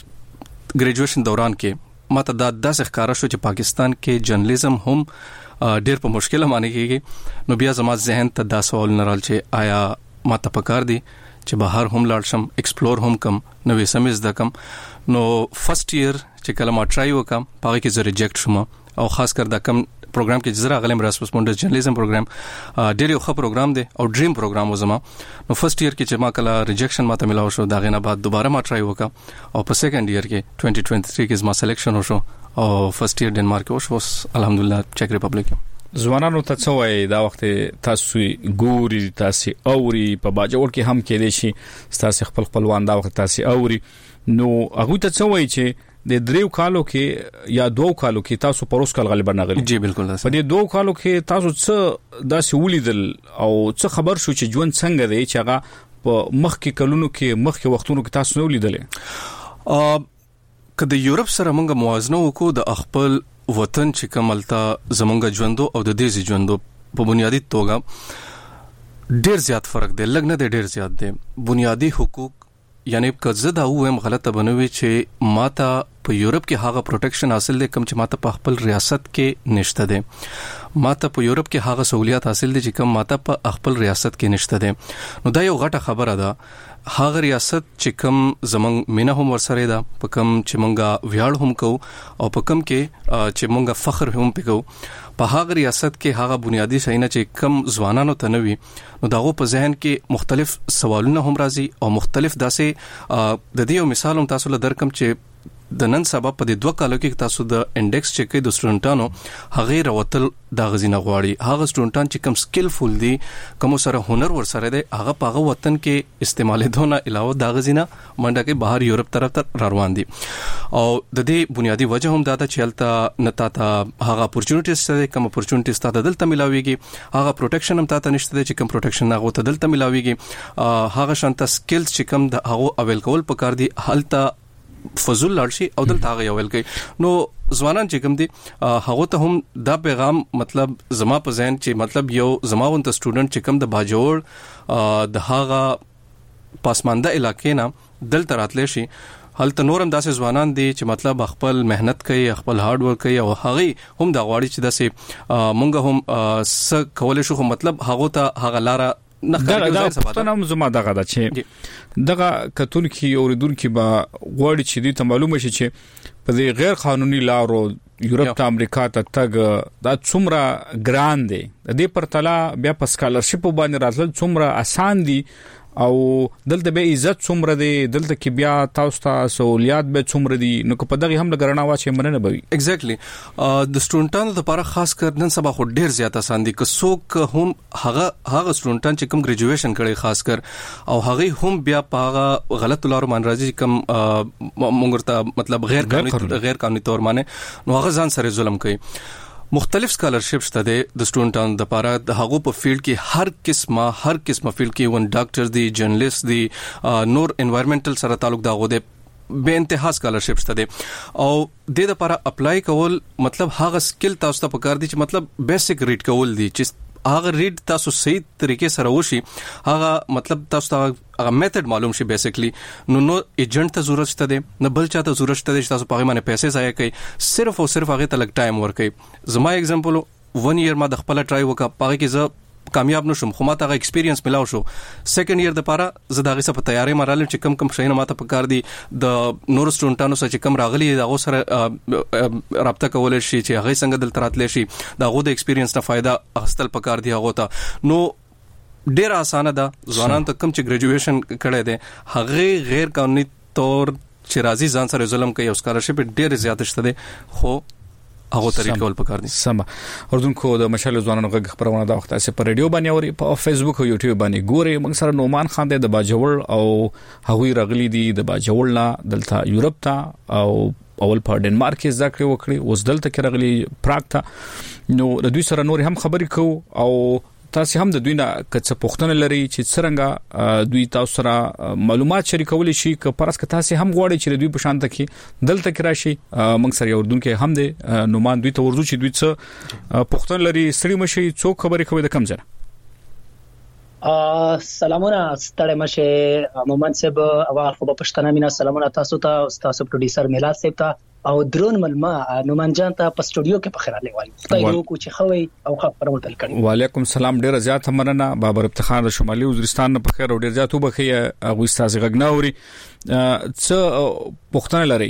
ګریجویشن دوران کې ماته دا داسې ښکارا شو چې پاکستان کې جرنالیزم هم ډېر په مشکله معنی کېږي. نو بیا زما ذهن ته دا سوال نه رال چې آیا ماته پکار دي چې بهر هم لاړ شم ایکسپلور هم کم نوې سمز د کم. نو فرست ایئر چې کله ما ټرای وکم پاره کې زه ریجیکټ شوم او خاص کر دا کم پروګرام کې جزرا غلم راسپوس مونډس جرنالیزم پروګرام ډېر یو ښه پروګرام دی او ډریم پروګرام و زما. نو فرست ایئر کې چې ما کله ریجیکشن ماته ملاو شو دا غنه بعد دوباره ما ټرای وکم او په سیکنډ ایئر کې 2023 کې زما سلیکشن وشو او فرست ایئر ډنمارک وشو الحمدلله چک ریپبلیک. ځوانانو ته څه وایي دا وخت تاسو ګوري تاسو اوري په باجوړ کې هم کې دي شي تاسو خپلوان دا وخت تاسو اوري نو هغه ته څه وایي چې د 3 کالو کې یا 2 کالو کې تاسو پروس کال غالبا نغلی. جی بالکل په دې 2 کالو کې تاسو څه داسې ولیدل او څه خبر شو چې ژوند څنګه دی چې هغه په مخ کې کلونو کې مخ کې وختونو کې تاسو نو ولیدل. کله یورپ سره موږ موازنه وکړو د خپل وطن چې کوملتا زمونږ ژوندو او د دې ژوندو په بنیادی توګه ډیر زیات فرق دی لګ نه دی ډیر زیات دی. بنیادی حقوق یعنی کزه دا وایم غلطه بنوي چې ماته په یورپ کې هغه پروټیکشن حاصل دي کوم چې ماته په خپل ریاست کې نشته دي. ماته په یورپ کې هغه سہولیات حاصل دي چې کوم ماته په خپل ریاست کې نشته دي. نو دا یو غټه خبره ده. هغه ریاست چې کوم زمنګ مینه هم ورسره ده په کوم چې مونږه ویاړ هم کو او په کوم کې چې مونږه فخر هم پکو په هغه ریاست کې هغه بنیادی شاینه چې کم ځوانانو ته نوي نو داغه په ذهن کې مختلف سوالونه هم راځي او مختلف داسې د دې یو مثال هم تاسو له درکم چې د نن سبا په دې 2 کالو کې تاسو د انډیکس چې کې د سټوډنټانو هغه راوتل د غزینه غواړي هغه سټوډنټان چې کم سکلفول دي کوم سره هنر ور سره دي هغه په وطن کې استعمالېدونه علاوه د غزینه منډه کې بهر یورپ طرف ته روان دي. او د دې بنیادی وجه هم دا ده چې الته نتا ته هغه اپورچونټیز ته کوم اپورچونټیز ته دلته ملاويږي هغه پروټیکشن هم ته نشته چې کوم پروټیکشن هغه ته دلته ملاويږي هغه شانته سکلز چې کوم د هغه اویل کول پکار دي هلته فزول لړشي او دلته هغه یو ویل کوي. نو ځوانان چې کوم دي هغه ته هم دا پیغام مطلب زما په ذهن چې مطلب یو زماونت سټوډنټ چې کوم د باجوړ د هغه پاسمانده علاقې نه دلته راتلی شي هلته نورم داسې ځوانان دي چې مطلب خپل مهنت کوي خپل هارد ورک کوي او هغه هم د غواړي چې داسې مونږ هم څه کولای شو مطلب هغه ته هغه لاره دا پښتنه زما دغه د چې دغه کتون کې اوریدونکو با غواړي چې دې ته معلومه شي چې په دې غیر قانوني لارو یورپ ته امریکا ته تګ دا څومره ګران دي د دې پرتله بیا په سکالرشپ باندې راتل څومره آسان دي او دلته به عزت څومره دي دلته کې بیا تاسو ته سہولیات به څومره دي نو په دغه هم لګرنا واچې مننه بوي ایگزیکټلی د سټوډنټانو لپاره خاص کر نن سبا خو ډیر زیات آسان دي که څوک هم هغه سټوډنټان چې کوم ګریجویشن کړي خاص کر او هغه هم بیا په هغه غلط لارو باندې راځي کوم مونږ ته مطلب غیر قانوني تور باندې نو هغه ځان سره ظلم کوي مختلف سکالرشپ شته د سټوډنټانو لپاره د هغو په فیلډ کې هر قسمه فیلډ کې ون ډاکټر دی جرنالست دی نور انوایرنمنټل سره تعلق دا غو د به انتها سکالرشپ شته دي او د لپاره اپلای کول مطلب هغه سکل تاسو ته پکار دي چې مطلب بیسیک ریډ کول دي چې هغه ریډ تاسو صحیح طریقې سره وشي هغه مطلب تاسو ته هغه میتھډ معلوم شي بیسیکلی نو ایجنټ ته ضرورت شته دی نه بل چاته ضرورت شته دی چې تاسو په هغه باندې پیسې ضایع کړئ صرف او صرف هغه ته لګ ټایم ورکړئ زما اگزامپل 1 year ما د خپل ټرای وکړ په هغه کې زه کامیاب نشم خو ما ته ایکسپیرینس ملاو شو سیکنډ ایئر د لپاره زه دا غي څه په تیاری مرالم چې کم شینه ماته پکار دي د نور سټوډنټانو سره چې کم راغلي دا غو سره رابطه کول شي چې هغه څنګه دل تراتل شي دا غو د ایکسپیرینس نه فائدہ اخستل پکار دي هغه ته نو ډیر اسانه ده ځوانان ته کم چې ګریجویشن کړي دي هغه غیر قانوني تور چې راځي ځان سره ظلم کوي او سکالرشپ ډیر زیات شته دي خو هغه طریقې ول پکار دي سم اردوونکو د مشال ځوانانو غږ خبرونه دا وخت اسه پر ریډیو باندې او په فیسبوک او یوټیوب باندې ګوري موږ سره نومان خان د باجوړ او هغوی رغلی دي د باجوړ لا دلته یورپ ته او اول په ډنمارک کې ذکر وکړي اوس دلته کې رغلی پراګ ته نو د دوی سره نور هم خبرې کو او تاسو هم د دوی نه کڅ پوښتنه لري چې څنګه دوی تاسو سره معلومات شریکول شي که پرس که تاسو هم غواړئ چې دوی په شان ته کې دلته کې راشي موږ سره اردوونکو هم د نومان دوی ته ورزو چې دوی څه پوښتنه لري سړي مشي څوک خبرې کوي د کم ځای سلامونه ستړي مشه مومن صاحب او خو په پښتنه مینا سلامونه تاسو ته تاسو پروډوسر میلاد صاحب ته او درون ملما نومان جان ته په سټوډیو کې په خیراله والی تاسو کو چې خوي او خبرونه تل کړی وعلیکم السلام ډیر زیات مننه بابر افتخار د شمالي وزیرستان په خیر او ډیر زیات وبخي او استاد غغناوري څه پښتنه لري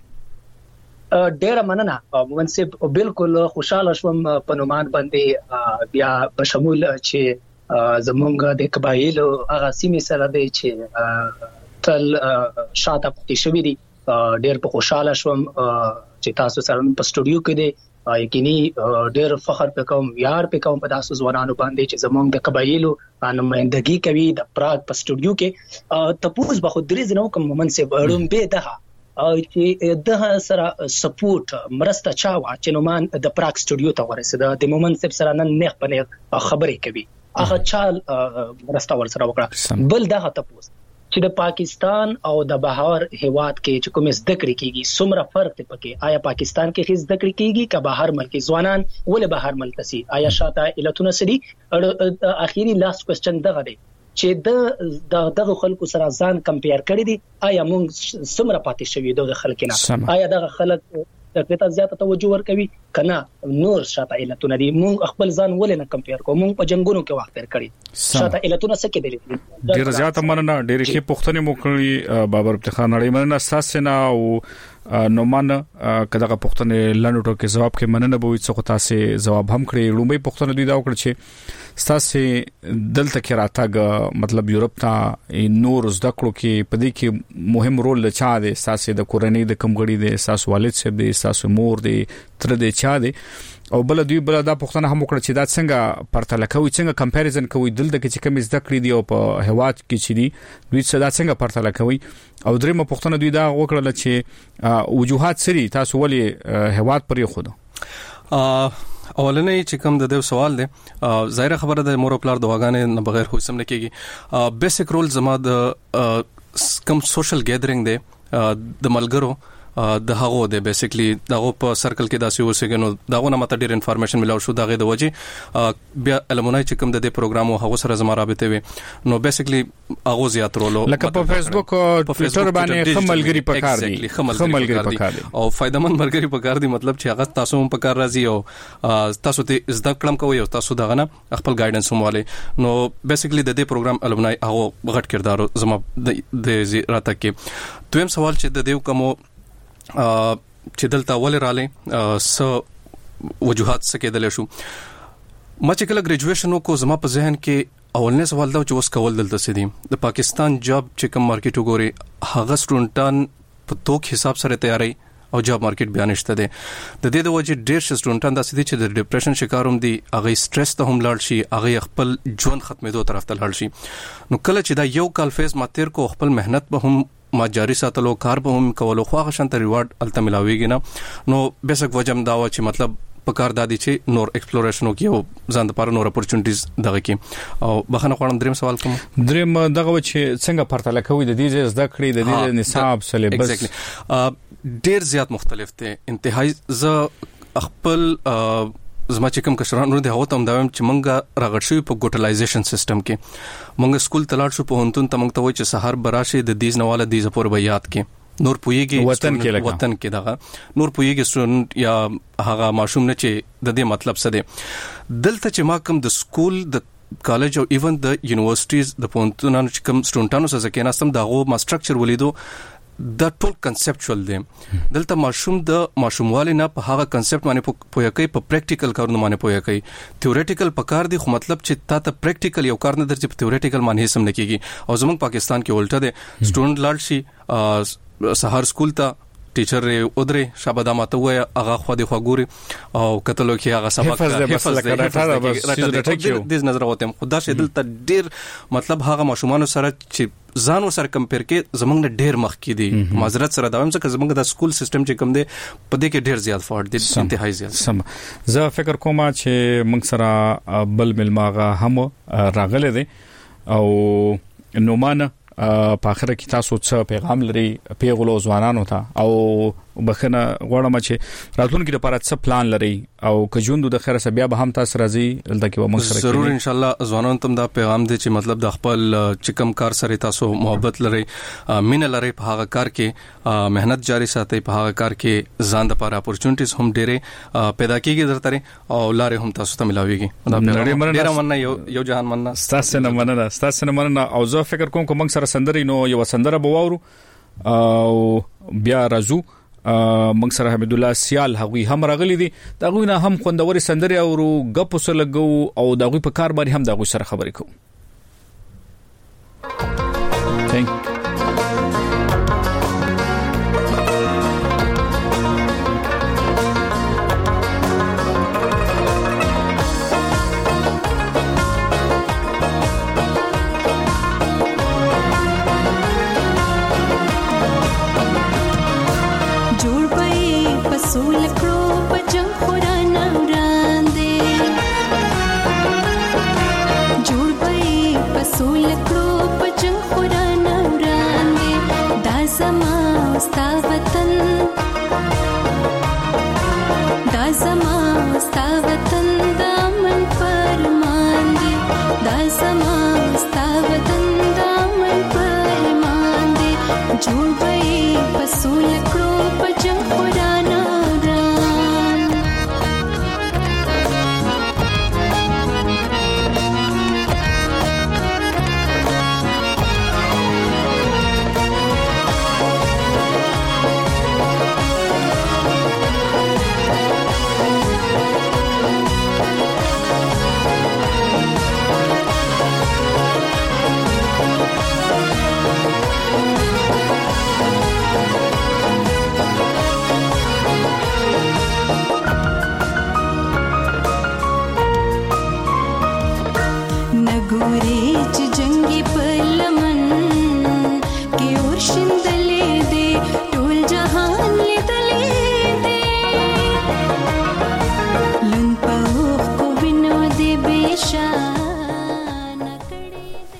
ډیر مننه مومن صاحب بالکل خوشاله شوم په نومان باندې بیا په شمول چې زمونږ د قبایلو هغه سیمې سره دی چې تل شاته پاتې شوی دي ډېر په خوشاله شوم چې تاسو سره په سټوډیو کې دی یقیني ډېر فخر وکوم یار وکوم په تاسو ځوانانو باندې چې زمونږ د قبایلو نمائندګي کوي د پراګ په سټوډیو کې تپوس به خو درې نه کوم مومن سه وړم به ده چې د سره سپورټ مرسته چا وا چې نومان د پراګ سټوډیو ته ورسېده د مومن سه سره نن نه پنه خبرې کوي هغه چال مرسته ور سره وکړه بل دغه تپوس چې د پاکستان او د بهر هیواد کې چې کوم زده کړې کیږي څومره فرق دی پکې آیا پاکستان کې هیڅ زده کړې کیږي که بهر ملک ځوانان ولې بهر ملک سي آیا شاته علتونه سړي اخیری لاست کوېسچن دغه دی چې دغه خلکو سره ځان کمپیر کړی دي آیا موږ څومره پاتې شوی د خلکو آیا دغه خلک دغه زیاته توجه ورکوي کنه نور شاته علتونه دي موږ خپل ځان ولې نه کمپیر کوو موږ په جنگونو کې وخت تیر کړی شاته علتونه څه کې دي ډیر زیاته مننه ډیر کې پښتنې مو کړی بابر افتخار نړۍ مننه ساسنه او نومان کداغه پښتنې لنډو کې جواب کې مننه بوي څه تاسو جواب هم کړی لومبي پښتنې دوی دا وکړي چې تاسو دلته کې راتګ مطلب یورپ ته نور زده کړو کې پدې کې مهم رول لچا دي تاسو د کورنۍ د کمګړي دي تاسو والد صاحب دي تاسو مور دي تر دې چا دي او بل دوی بل دا پښتنه هم وکړه چې دا څنګه پرتله کوي څنګه کمپیریزن کوي دلته کې چې کوم زده کړې دي او په هواد کې چې دي دوی څه دا څنګه پرتله کوي او درېمه پښتنه دوی دا وکړه چې وجوهات سری تاسو ولې هواد پرې خود اولنې چې کوم د دې سوال دی ظاهر خبره د مور پلار دواګانې نه بغیر خو سم نه کیږي بیسیک رول زما د کم سوشل ګیدرینګ دی د ملګرو د هغه د بیسیکلی دغه په سرکل کې داسې وسګنو دغه نه ماته ډیر انفارمیشن ملاو شو دغه د وجه بیا المونای چې کوم د دې پروګرام او هغه سره زما رابطه وي نو بیسیکلی هغه زیات رولو لکه په فیسبوک او ټوئیټر باندې خملګری پکار دي خملګری پکار دي او فائدمن مرګري پکار دي مطلب چې هغه تاسو هم پکار راځي او تاسو ته زده کړم کوي او تاسو دغه نه خپل ګایډنس هم والي نو بیسیکلی د دې پروګرام المونای هغه غټ کردار زما د راته کې دویم سوال چې د دیو کوم چې دلته ول رااله س وجوهات سکیدل شو ما چې کله ګریجویشن کو زما په ذهن کې اولنې سوال دا چې وس کول دلته سدي د پاکستان جاب چې کوم مارکیټ وګوري هغه سټوډنټان په توک حساب سره تیاری او جاب مارکیټ بیان شته دي د دې د وجه ډېر سټوډنټان داسې دي چې د ډیپریشن شکاروم دي هغه سټرس ته هم لاړ شي هغه خپل ژوند ختمېدو طرف ته لاړ شي نو کله چې دا یو کال فیس ما تیر کو خپل مهنت به هم ما جاری ساتلو کار به هم کولو خو هغه شانته ریوارډ الته ملاويږي نه نو بیسک وجم دا و چې مطلب پکار دادی چې نور ایکسپلوریشن وکي او ځان لپاره نور اپورچونټیز دغه کې او بخنه غواړم دریم سوال کوم دریم دغه چې څنګه پرتله کوي د دې زده کړې د دې نصاب سلیبس ډیر زیات مختلف دي انتهایی ز خپل زما چې کوم کشرانو د هوت هم دا چې مونږه راغړ شو په ګوټلایزیشن سیستم کې مونږ سکول تلاړ شو په هونتون ته مونږ ته وای چې سحر براشه د دیز نواله دیز پور بیات کې نور پویږي وطن کې دغه نور پویږي سټوډنټ یا هغه ماشوم نه چې د دې مطلب څه دی دلته چې ما کوم د سکول د کالج او ایون د یونیورسيټیز د پونتونانو چې کوم سټوډنټانو سره کې ناستم دغه ما سټرکچر ولیدو دا ټول کنسپچوال دی دلته ماشوم د ماشوموالي نه په هغه کنسپټ باندې پوهه کوي په پریکټیکل کارونه باندې پوهه کوي تھیوریټیکل پکار دی خو مطلب چې تا ته پریکټیکل یو کار نه درځي په تھیوریټیکل باندې سم نه کیږي او زموږ پاکستان کې الټا دی سټوډنټ لاړ شي سحر سکول ته ټیچر ودرې شابه ماته وای هغه خو د خوګوري او کتلو کې هغه سبق حفظ د نظر وته خدا شه دلته ډیر مطلب هغه ماشومان سره چې ځان سره کمپیر کې زمونږ نه ډیر مخ کې دي معذرت سره دا هم څه زمونږ د سکول سیستم چې کوم دی په دې کې ډیر زیات فالټ دي انتهایی زیات سم زه فکر کوم چې موږ سره بل ملماغه هم راغله دي او نومانه په اخر کې تاسو څه پیغام لري پیغلو ځوانانو ته او بخنه غواړم چې راتلونکي لپاره څه پلان لري او کجوندو د خیره بیا به هم تاسو راځي دلته کې موږ سره ضرور ان شاء الله ځوانانو ته دا پیغام دی چې مطلب د خپل چکم کار سره تاسو محبت لري مینه لري په هغه کار کې مهنت جاری ساتي په هغه کار کې ځان لپاره اپورچونټیز هم ډېره پیدا کیږي درته او لارې هم تاسو ته ملاويږي دا ډېر مننه یو جهان مننه ستاسو نه مننه او زه فکر کوم کوم سره سندري نو یو سندره بوورو او بیا راځو موږ سره حمید الله سیال هغوی هم راغلي دي دا غوینه هم خوندوري سندري او غپ وسه لګو او دا غوی په کار باندې هم دا غوی سره خبرې کوو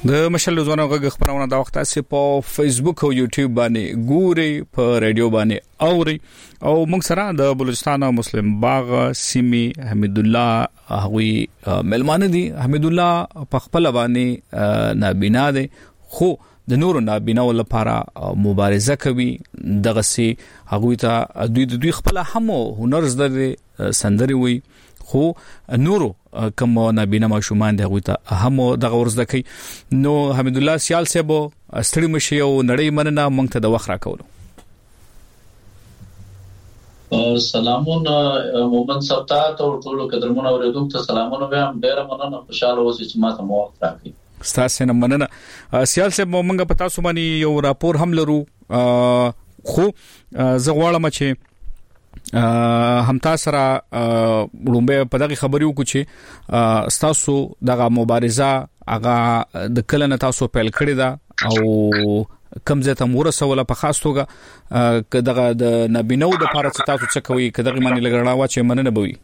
د مشل ځوانو غږ خبرونه د وخت اسې په فیسبوک او یوټیوب باندې ګوري په ریډیو باندې اوري او موږ سره د بلوچستان مسلم باغ سیمي حمید الله هغوی ملمانه دي. حمید الله په خپل باندې نابینا دي خو د نورو نابینا لپاره مبارزه کوي. دغه سي هغوی ته دوی خپل هم هنر زده سندري وي خو نورو کوم نابینا ماشومان دی هغه ته هم دغه ورزده کوي. نو حمید الله سیال صاحب استړي مشي او نړۍ مننه مونږ ته د وخت راکولو. سلامون مومن سبتات او ټولو قدرمن اوریدونکو ته سلامونه وایم. ډیر مننه خوشاله اوسئ چې ما ته وخت راکړئ. ستاسو نه مننه. سیال صاحب مونږ په تاسو باندې یو راپور هم لرو خو زه غواړم چې هم تاسو را لومبه په دغه خبرو کې چې تاسو دغه مبارزه هغه د کلن تاسو پیل کړی دا او کم زه ته مورسوله په خاص توګه دغه د نبینو د لپاره چې تاسو څه کوي کداغه باندې لګړا وا چې مننه بوي.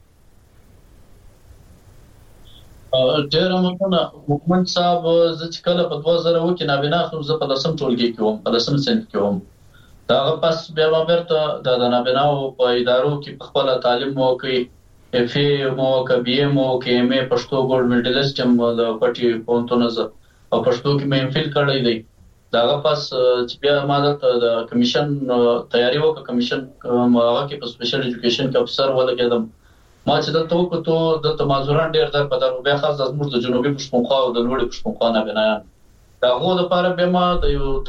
ډیر مننه حکومت صاحب. زه چې کله په 2000 کې نابینا خو زه په لسم ټولګي کې وم، په لسم سنت کې وم. داغه پس بیا ما برته د نابیناو په ادارو کې په خپل تعلیم مو کوي، اف ای مو کوي، مو کې ام ای پښتو ګولډ میډلست هم د پټي پونتونز او پښتو کې مې فیل کړی دی. داغه پس چې بیا ما د کمیشن تیاری وکړه، کمیشن هغه کې په سپیشل ایجوکیشن کې افسر ولګیدم. ما چې د توکو د مازوران ډیر در په درو بیا خاص د زموږ د جنوبي پښتونخوا او د لوړي پښتونخوا نابینایان داغه د لپاره به ما د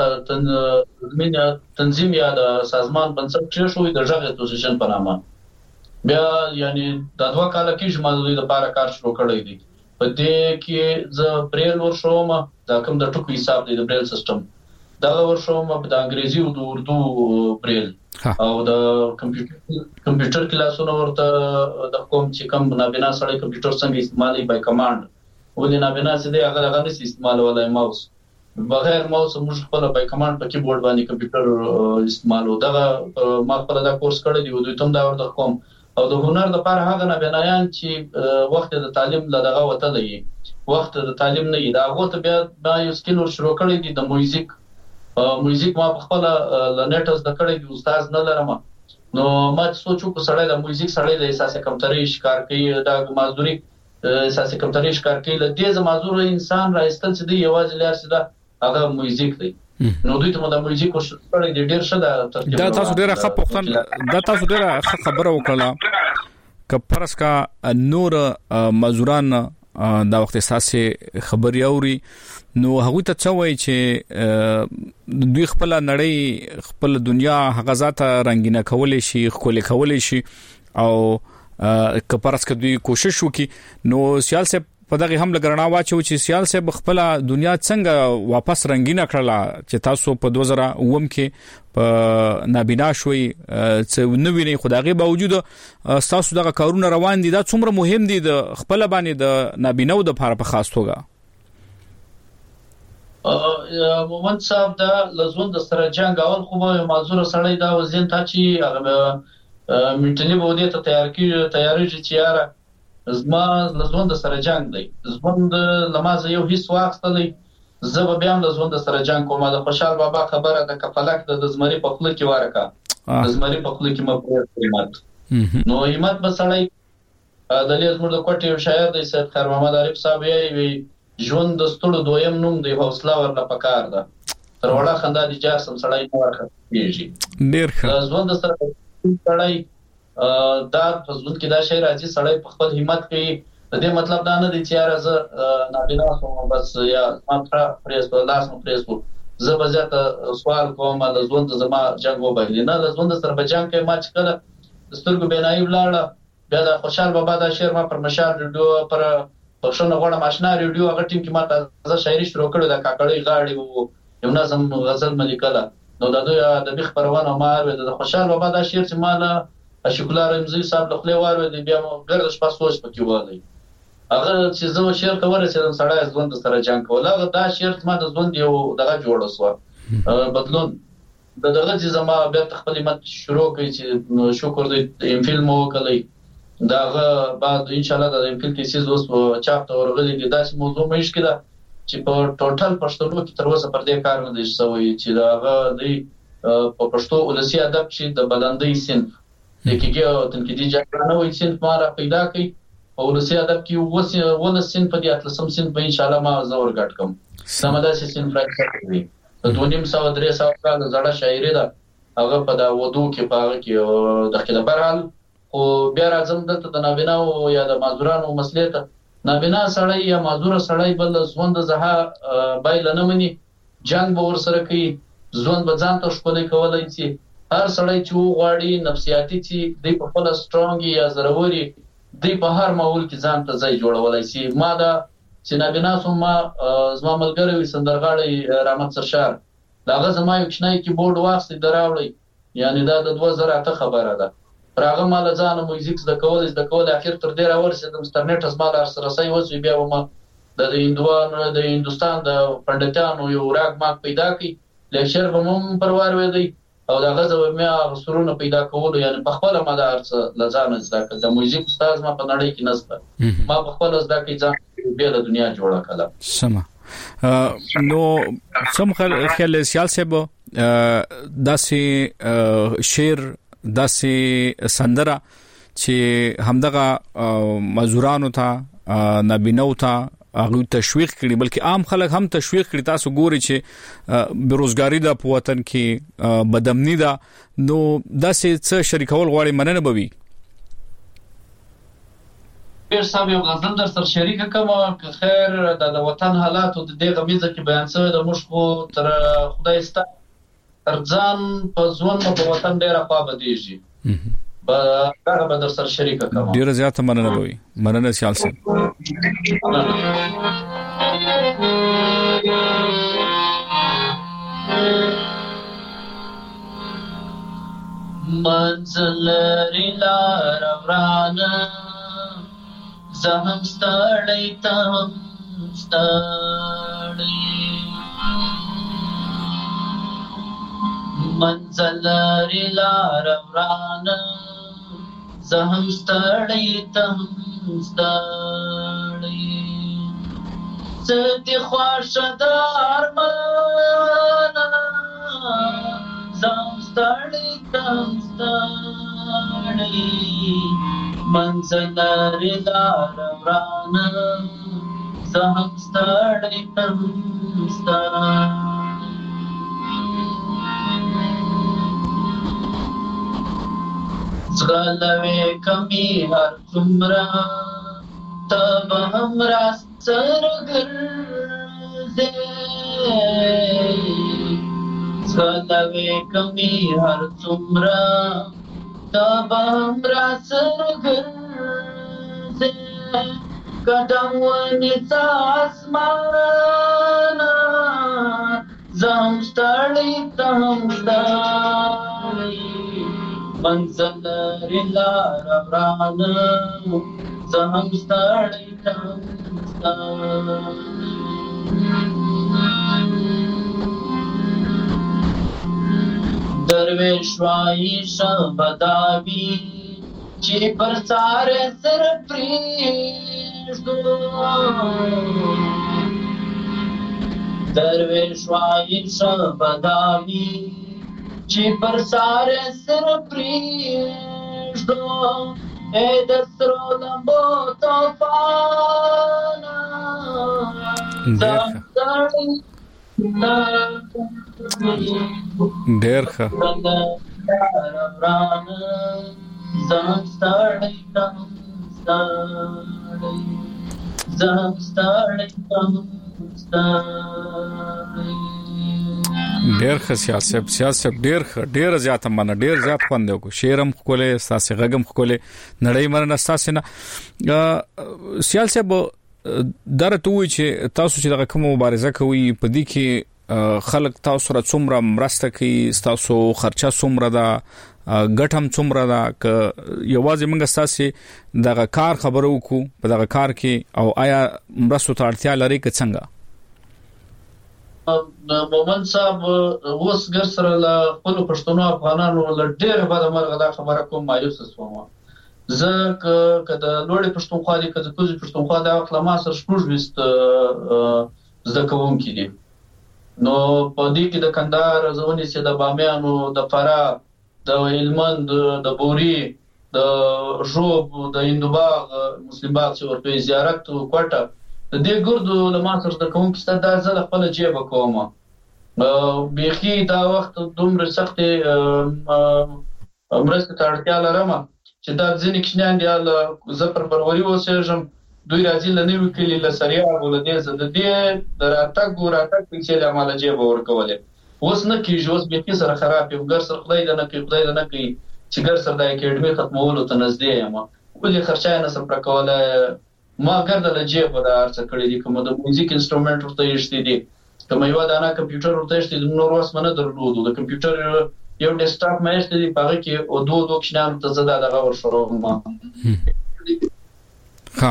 یو تنظیم یا د سازمان بنسټ چې شوې د ژغ اسوسییشن په نامه بیا یعنی د 2 کال کې جمعوي د لپاره کار شروع کړی دی. په دې کې ز بریل ورشوم دا کوم د ټکو حساب دی د بریل سیستم دا ورشوم په د انګریزي او د اردو بریل او د کمپیوټر کلاسونو ورته د کوم چې کوم نابینا سره کمپیوټر څنګه استعمالي بای کمانډ ولې نابینا څه دی هغه نه استعمالولای ماوس بغیر ماوس موږ خپل بای کمانډ په کیبورډ باندې کمپیوټر استعمالو. دغه ما خپل دا کورس کړی دی او دوی تم دا ورته کوم او د هنر لپاره هغه نابینایان چې وخت د تعلیم لدغه وته دی وخت د تعلیم نه دا غوته بیا یو سکیل شروع کړی دی د موزیک ما په خپل لنټس د کړی دی استاد نه لرم. نو ما سوچو په سړی د موزیک سړی د احساس کمتري شکار کوي د مازدوري احساس کمتري شکار کوي له دې مازدور انسان راستل چې دی یوازې لار سده هغه موزیک دی. نو دوی ته د موزیک او شپږ د ډیر شه د ترتیب دا تاسو ډیره ښه پوښتنه دا تاسو ډیره ښه خبره وکړه ک پرس کا نور مزوران دا وخت اساسي خبري اوري نو هغه ته څه وایي چې دوی خپل نړۍ خپل دنیا هغه ذاته رنگینه کولې شي خولې کولې شي او ک پرس ک دوی کوشش وکي نو سیال سے په دغه هم لګرنا واچو چې سیال صاحب خپل دنیا څنګه واپس رنگینه کړله چې تاسو په 2009 کې په نابینا شوي څه نو ویني خدایي باوجود تاسو دغه کارونه روان دي دا څومره مهم دي د خپل باندې د نابیناو د لپاره په خاص توګه. مومن صاحب دا لزون د سره جنگ اول خو به معذور سړی دا وزین تا چې هغه منټلی بودی ته تیاری چې یاره زما لزون د سره جنگ دی زبون د لمازه یو هیڅ واخستلې زه به بیا هم لزون د سره جنگ کوم. د خوشحال بابا خبره د کفلک د زمری په خله کې وارکا د زمری په خله کې مپریمات نو همت بسړی د لیزمر د کوټي یو شاعر دی سید خیر محمد عارف صاحب یې ژوند د ستړو دویم نوم دی حوصله ورله پکار ده تر وړه خندا دي جار سم سړی نه ورکه کیږي ډیر ښه ژوند د سره سړی دا فزول کې دا شی راځي سړی په خپل همت کوي. د دې مطلب دا نه دی چې راز نابینا کوم بس یا ما پریس په لاس مو پریس زه به زیاته سوال کوم د ژوند زما جنگ وبایل نه د ژوند سره به جنگ کوي. ما چې کله سترګو بنای ولاړه بیا د خوشحال بابا دا شعر ما پر مشال ریډیو پر پښتون غوړم آشنا ریډیو هغه ټیم کې ما تازه شاعري شروع کړو د کاکړی غاړي وو یو نظم غزل ملیکله نو د دوی د بخ پروانه ما د خوشحال بابا دا شعر چې ما اشکلار رمزي صاحب له خپل واره دی بیا مو ګرد شپه سوچ پکې وایي هغه چې زه شعر ته ورسېدم سړی ژوند سره جنگ کول هغه دا شعر ما د ژوند یو دغه جوړ وسو بدلون دغه چې زما بیا خپل مت شروع کړي چې شکر دې ام فلم وکړي داغه بعد ان شاء الله د ام فلم تیسیز اوس چاپ ته ورغلي دي داسې موضوع مې شکله چې په ټوټل پښتو کې تر اوسه پر دې کار نه دی شوی چې دا د په پښتو ولسی ادب چې د بلندۍ صنف د کېږي او تنقیدي ځانګړنوي صنف ما را پیدا کړي او ولسی ادب کې ول صنف په دې اتلسم صنف به ان شاء الله ما زور ګټ کوم سمدا چې صنف راځي د 2.5-300 کال زړه شاعري ده هغه په دا ودو کې پاغه کې داخله برحال او بیا راځم د نابینا او یا د معذورانو مسلې ته نابینا سړی یا معذور سړی بل ژوند زها بایل نه مني جنگ به ور سره کوي ژوند به ځان ته ښکلي کولای شي هر سړی چې غواړي نفسیاتي چې د په خپل سترونګ یا ضروري د په هر ماحول کې ځان ته ځای جوړولای شي ما دا چې نابینا سوم ما زما ملګری سندرغاړي رحمت سرشار داغه زما یو کښنای کی بورډ واسطه دراوړي یعنی دا د 2008 خبره ده راغه مال ځان موزیک د کول اخر تر ډیر ورسېدم انټرنیټ اسمال سره سي وځي بیا ما د هندوستان د پندتانو یو راګ ما پیدا کی لیکچر به مم پروار وې دی او دا غزه مې سرونه پیدا کول یعنی په خپل مدار لزان زده د موزیک استاد ما په نړۍ کې نسته ما په خپل زده کې ځان بیا د دنیا جوړه کړه سم نو سم خیال سیاسي به داسې شعر داسې سندره چې همدغه مزورانو ته نابینو ته هغه تشویق کړي بلکې عام خلک هم تشویق کړي تاسو ګوري چې بیروزګاری د په وطن کې بدامنی ده نو داسې څه شریکول غواړي مننه بوي پیر صاحب یو غزل در سره شریک کوم که خیر د وطن حالات او د دې غمیزه کې بیان شوی د مشکو تر خدای ست ارزان په ځوان په وطن ډیره خوا بدیږي هغه به در سره شریک کوم ډیره زیاته مننه بوي مننه سیالسه منزل لار ورانه زهم ستړی تم ستړی منزل لار ورانه زهم ستړی تم ستړی زدي خواشدار مانا زهم ستړی تم ستړی منزل لار ورانه زهم ستړی تم ستړی زغلوی کمی هر څومره تب هم را سرګرځې زغلوی کمی هر څومره تب هم را سرګرځې قدم ونیسه اسمانه زم ستړی تم ستړی منزل لار ورانه زهم ستړی تم ستړی درویش وای شبداوی چې پر سار سر پریږدو درویش وای شبداوی چې پر سار سر پریږدو اے د سرو لمبو طوفانا ډېر ښه ډېر ښه سیاست ډېر زیات مننه ډېر زیات خوند وکړو شعرم خولې ساسي غږم خولې نړۍ مرنه ساسي نه سیاست به درته وي چې تاسو چې دغه کوم مبارزه کوي په دې کې خلک تاسو سره څومره مرسته کوي تاسو خرچه څومره ده ګټم څومره ده ک یوازې موږ تاسو دغه کار خبرو کو په دغه کار کې او آیا مرستو ته اړتیا لري که څنګه مومن صاحب اوس ګر سره له خپل پښتون افغانانو له ډېر بده مرغه دا خبره کوم مایوس شوم زه کده لوړې پښتونخوا دي کده کوزي پښتونخوا دا وخت ما سره شپږ وست زده کوونکي دي. نو په دې کې د کندهار زونې چې د بامیانو د فراه د هلمند د بوري د ژوب د هندوباغ مسلم باغ چې ورته زیارت کوټه د دې ګردو لماسر د کوونکي ست د ځل خپل جيب کومه بيخي دا وخت دومره سخت مرسته اړتیا لرم چې دا ځینې کښنان دی زه پر پروري اوسېږم دوی راځي لنیو کلی لسریا ولدې زده دي دراتک پیسې له مال جيب ورکولې اوس نه کیږي اوس به سره خراب یو ګر سره خدای نه کوي چې ګر سره د اکیډمي ختمولو ته نږدې یم ولې خرچای نه سره کوله ما ګرځل له جيب د ارڅ کړې دي کوم د موزیک انسټرومنت ورته یشتي دي کوم یو دانا کمپیوټر ورته یشتي نور اوس منه درلودو د کمپیوټر یو ډیسکټاپ مې یشتي دي پاره کې او دوه کښنام ته زده دغه ور شروع ما ها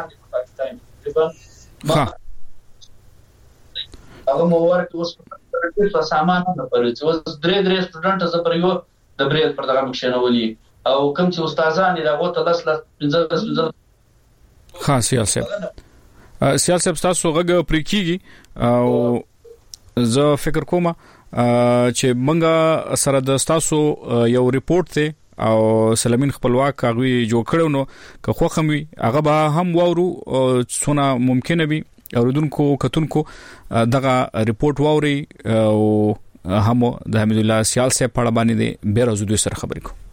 هغه مو ورته اوس په سامان نه پرې چې اوس درې سټوډنټ زه پر یو د بریل پر دغه مخشنولي او کوم چې استادان دي هغه ته لس 15 خاص سیاست تاسو غږ پریکيږي او زه فکر کوم چې منګه سره د تاسو یو ریپورت ته او سلامین خپلواک هغه جوړ کړو نو که خو خموي هغه به هم وورو څونه ممکنه وي اوردونکو کتونکو دغه ریپورت ووري او هم د حمید الله سیال صاحب په اړه باندې به راځو دوی سره خبرې کوو.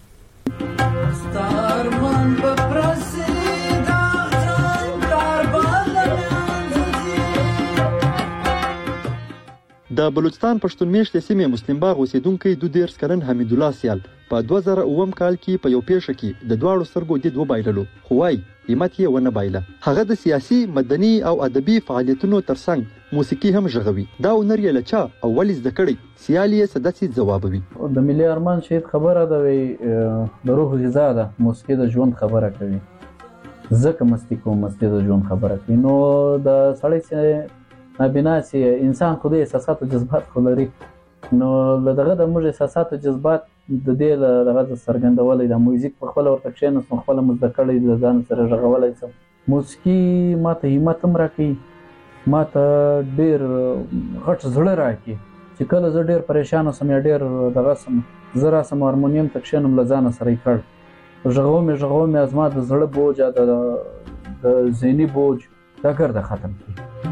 د بلوچستان پښتون میشتې سیمې مسلم باغ اوسیدونکو د ډیر سکرن حمید الله سیال په 2009 کال کې په یو پیښه کې د دواړو سرګو د دوه بایللو خوای قیمت یې ونه بایله. هغه د سیاسي مدني او ادبي فعالیتونو ترڅنګ موسیقي هم ژغوي. دا ونر یې لچا او ولې زده کړی سیالي سداسي جوابوي. د ملي ارمان شهید خبره ده وي د روح غذا ده موسیقي د ژوند خبره کوي زکه مستی کوم مستی د ژوند خبره کوي. نو د سړی نابینا سي انسان خو د احساسات او جذبات خو لري نو دغه د موږ احساسات او جذبات د دې دغه سرګندولې د موزیک په خپل ورته کښینې نو خپل مزدکړې د ځان سره ژغولای سم. موسیقي ماته همت هم راکړي ماته ډېر غټ زړه راکړي چې کله زه ډېر پریشان اوسم یا ډېر دغه سم زرا سم هارمونیم تکښینم لزان سره یې کړ ژغوم ازما د زړه بوج د ذهني بوج دا ګرځه ختم کړي.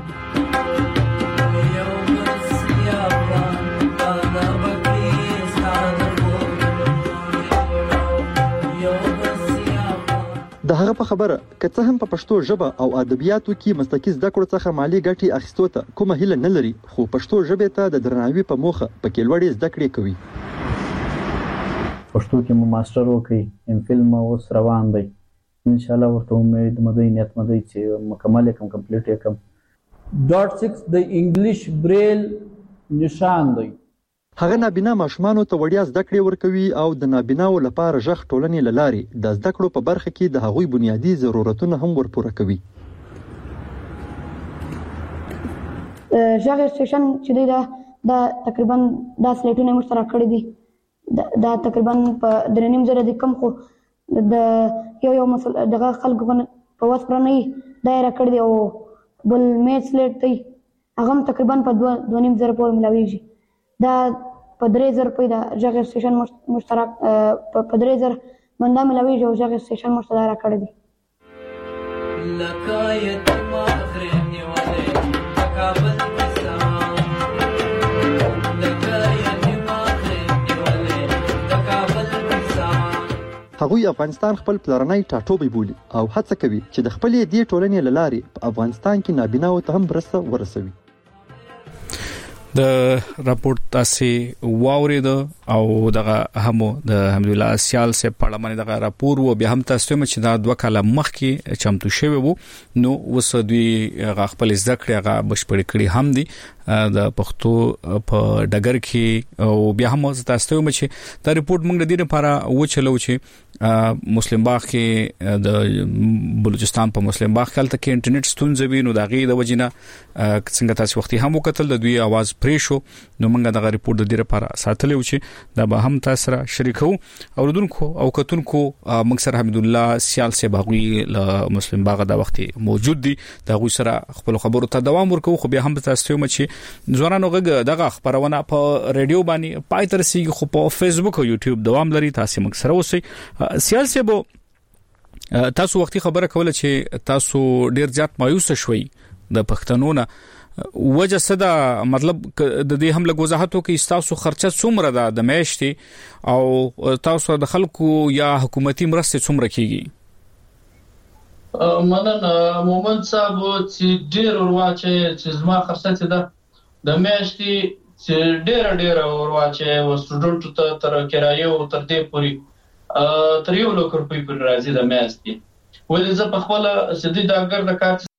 د هغه په خبره که څه هم په پښتو ژبه او ادبیاتو کې مسلکي زده کړو څخه مالی ګټې اخیستو ته کومه هیله نه لري خو پښتو ژبې ته د درناوي په موخه پکې لوړې زده کړې کوي. پښتو کې مو ماستر وکړي ام فلم اوس روان دی ان شاء الله ورته امید مدې نیت مدې چې مکمل کم کمپلیټ کم. .6 د انګلیش بریل نشان دی. هغه نابینا ماشومانو ته وړیا زده کړې ورکوي او د نابیناو لپاره ژغ ټولنې لاري د زده کړو په برخه کې د هغوی بنیادی ضرورتونه هم ورپوره کوي. ژغ سټیشن چې دی دا تقریبا دا سلیټونه مشترک کړی دي دا تقریبا په 3.5 د کم خو د یو مسل دغه خلکو په واسطه نه دایره کړی دی او بل میچ سلیټ دی هغه تقریبا په 2.5 پورې ملاویږي. دا په 3000 په دا ژغ سټیشن مشترک په 3000 باندې ملاویږي او ژغ سټیشن مشترک کړی دی. لکایت ما غرنی وله کابل هغوی افغانستان خپل پلرنی ټاټوبی بولي او هڅه کوي چې د خپلې دې ټولنې لاري په افغانستان کې نابیناو ته هم مرسته ورسوي. د راپورټ تاسو واورید او دغه هم د حمید الله سیال سے په اړه دغه راپور و بیا هم تاسو چې دا 2 کاله مخکې چمتو شوی وو نو وسدوی خپل ذکر هغه بشپړ کړي هم دي د پښتو په ډګر کې او بیا هم تاسو چې دا ریپورت موږ د دې لپاره و چلو چې مسلم باغ کې د بلوچستان په مسلم باغ کې تل کې انټرنیټ ستونزې وي نو دا غي د وجنه څنګه تاسو وختي هم وکتل د دوی आवाज پرې شو نو موږ دغه ریپورت د دې لپاره ساتلو چې دا به هم تاسو سره شریکو اوردونکو او کتونکو موږ سره حمید الله سیال سے باغوي مسلم باغ دا وخت موجود دي دا غوي سره خپل خبرو ته دوام ورکو خو به هم تاسو ته مچ ځوانانو غږ دغه خبرونه په ریډیو باندې پای تر سي خو په فیسبوک او یوټیوب دوام لري تاسو موږ سره اوسئ سیال سے بو تاسو وختي خبره کوله چې تاسو ډیر زیات مایوس شوي د پښتنو نه وجه صدا مطلب د دې هم له وضاحتو کې تاسو خرچه څومره ده د میاشتې او تاسو د خلکو یا حکومتي مرسته څومره کیږي مننه مومن صاحب چې ډیر ورواچه چې زما خرڅه ده د میاشتې چې ډیر ورواچه و سټوډنټ ته تر کرایه او تر دې پوری تر 1 لک روپۍ پر راځي د میاشتې ولې زه په خپل سدي دا ګر د کار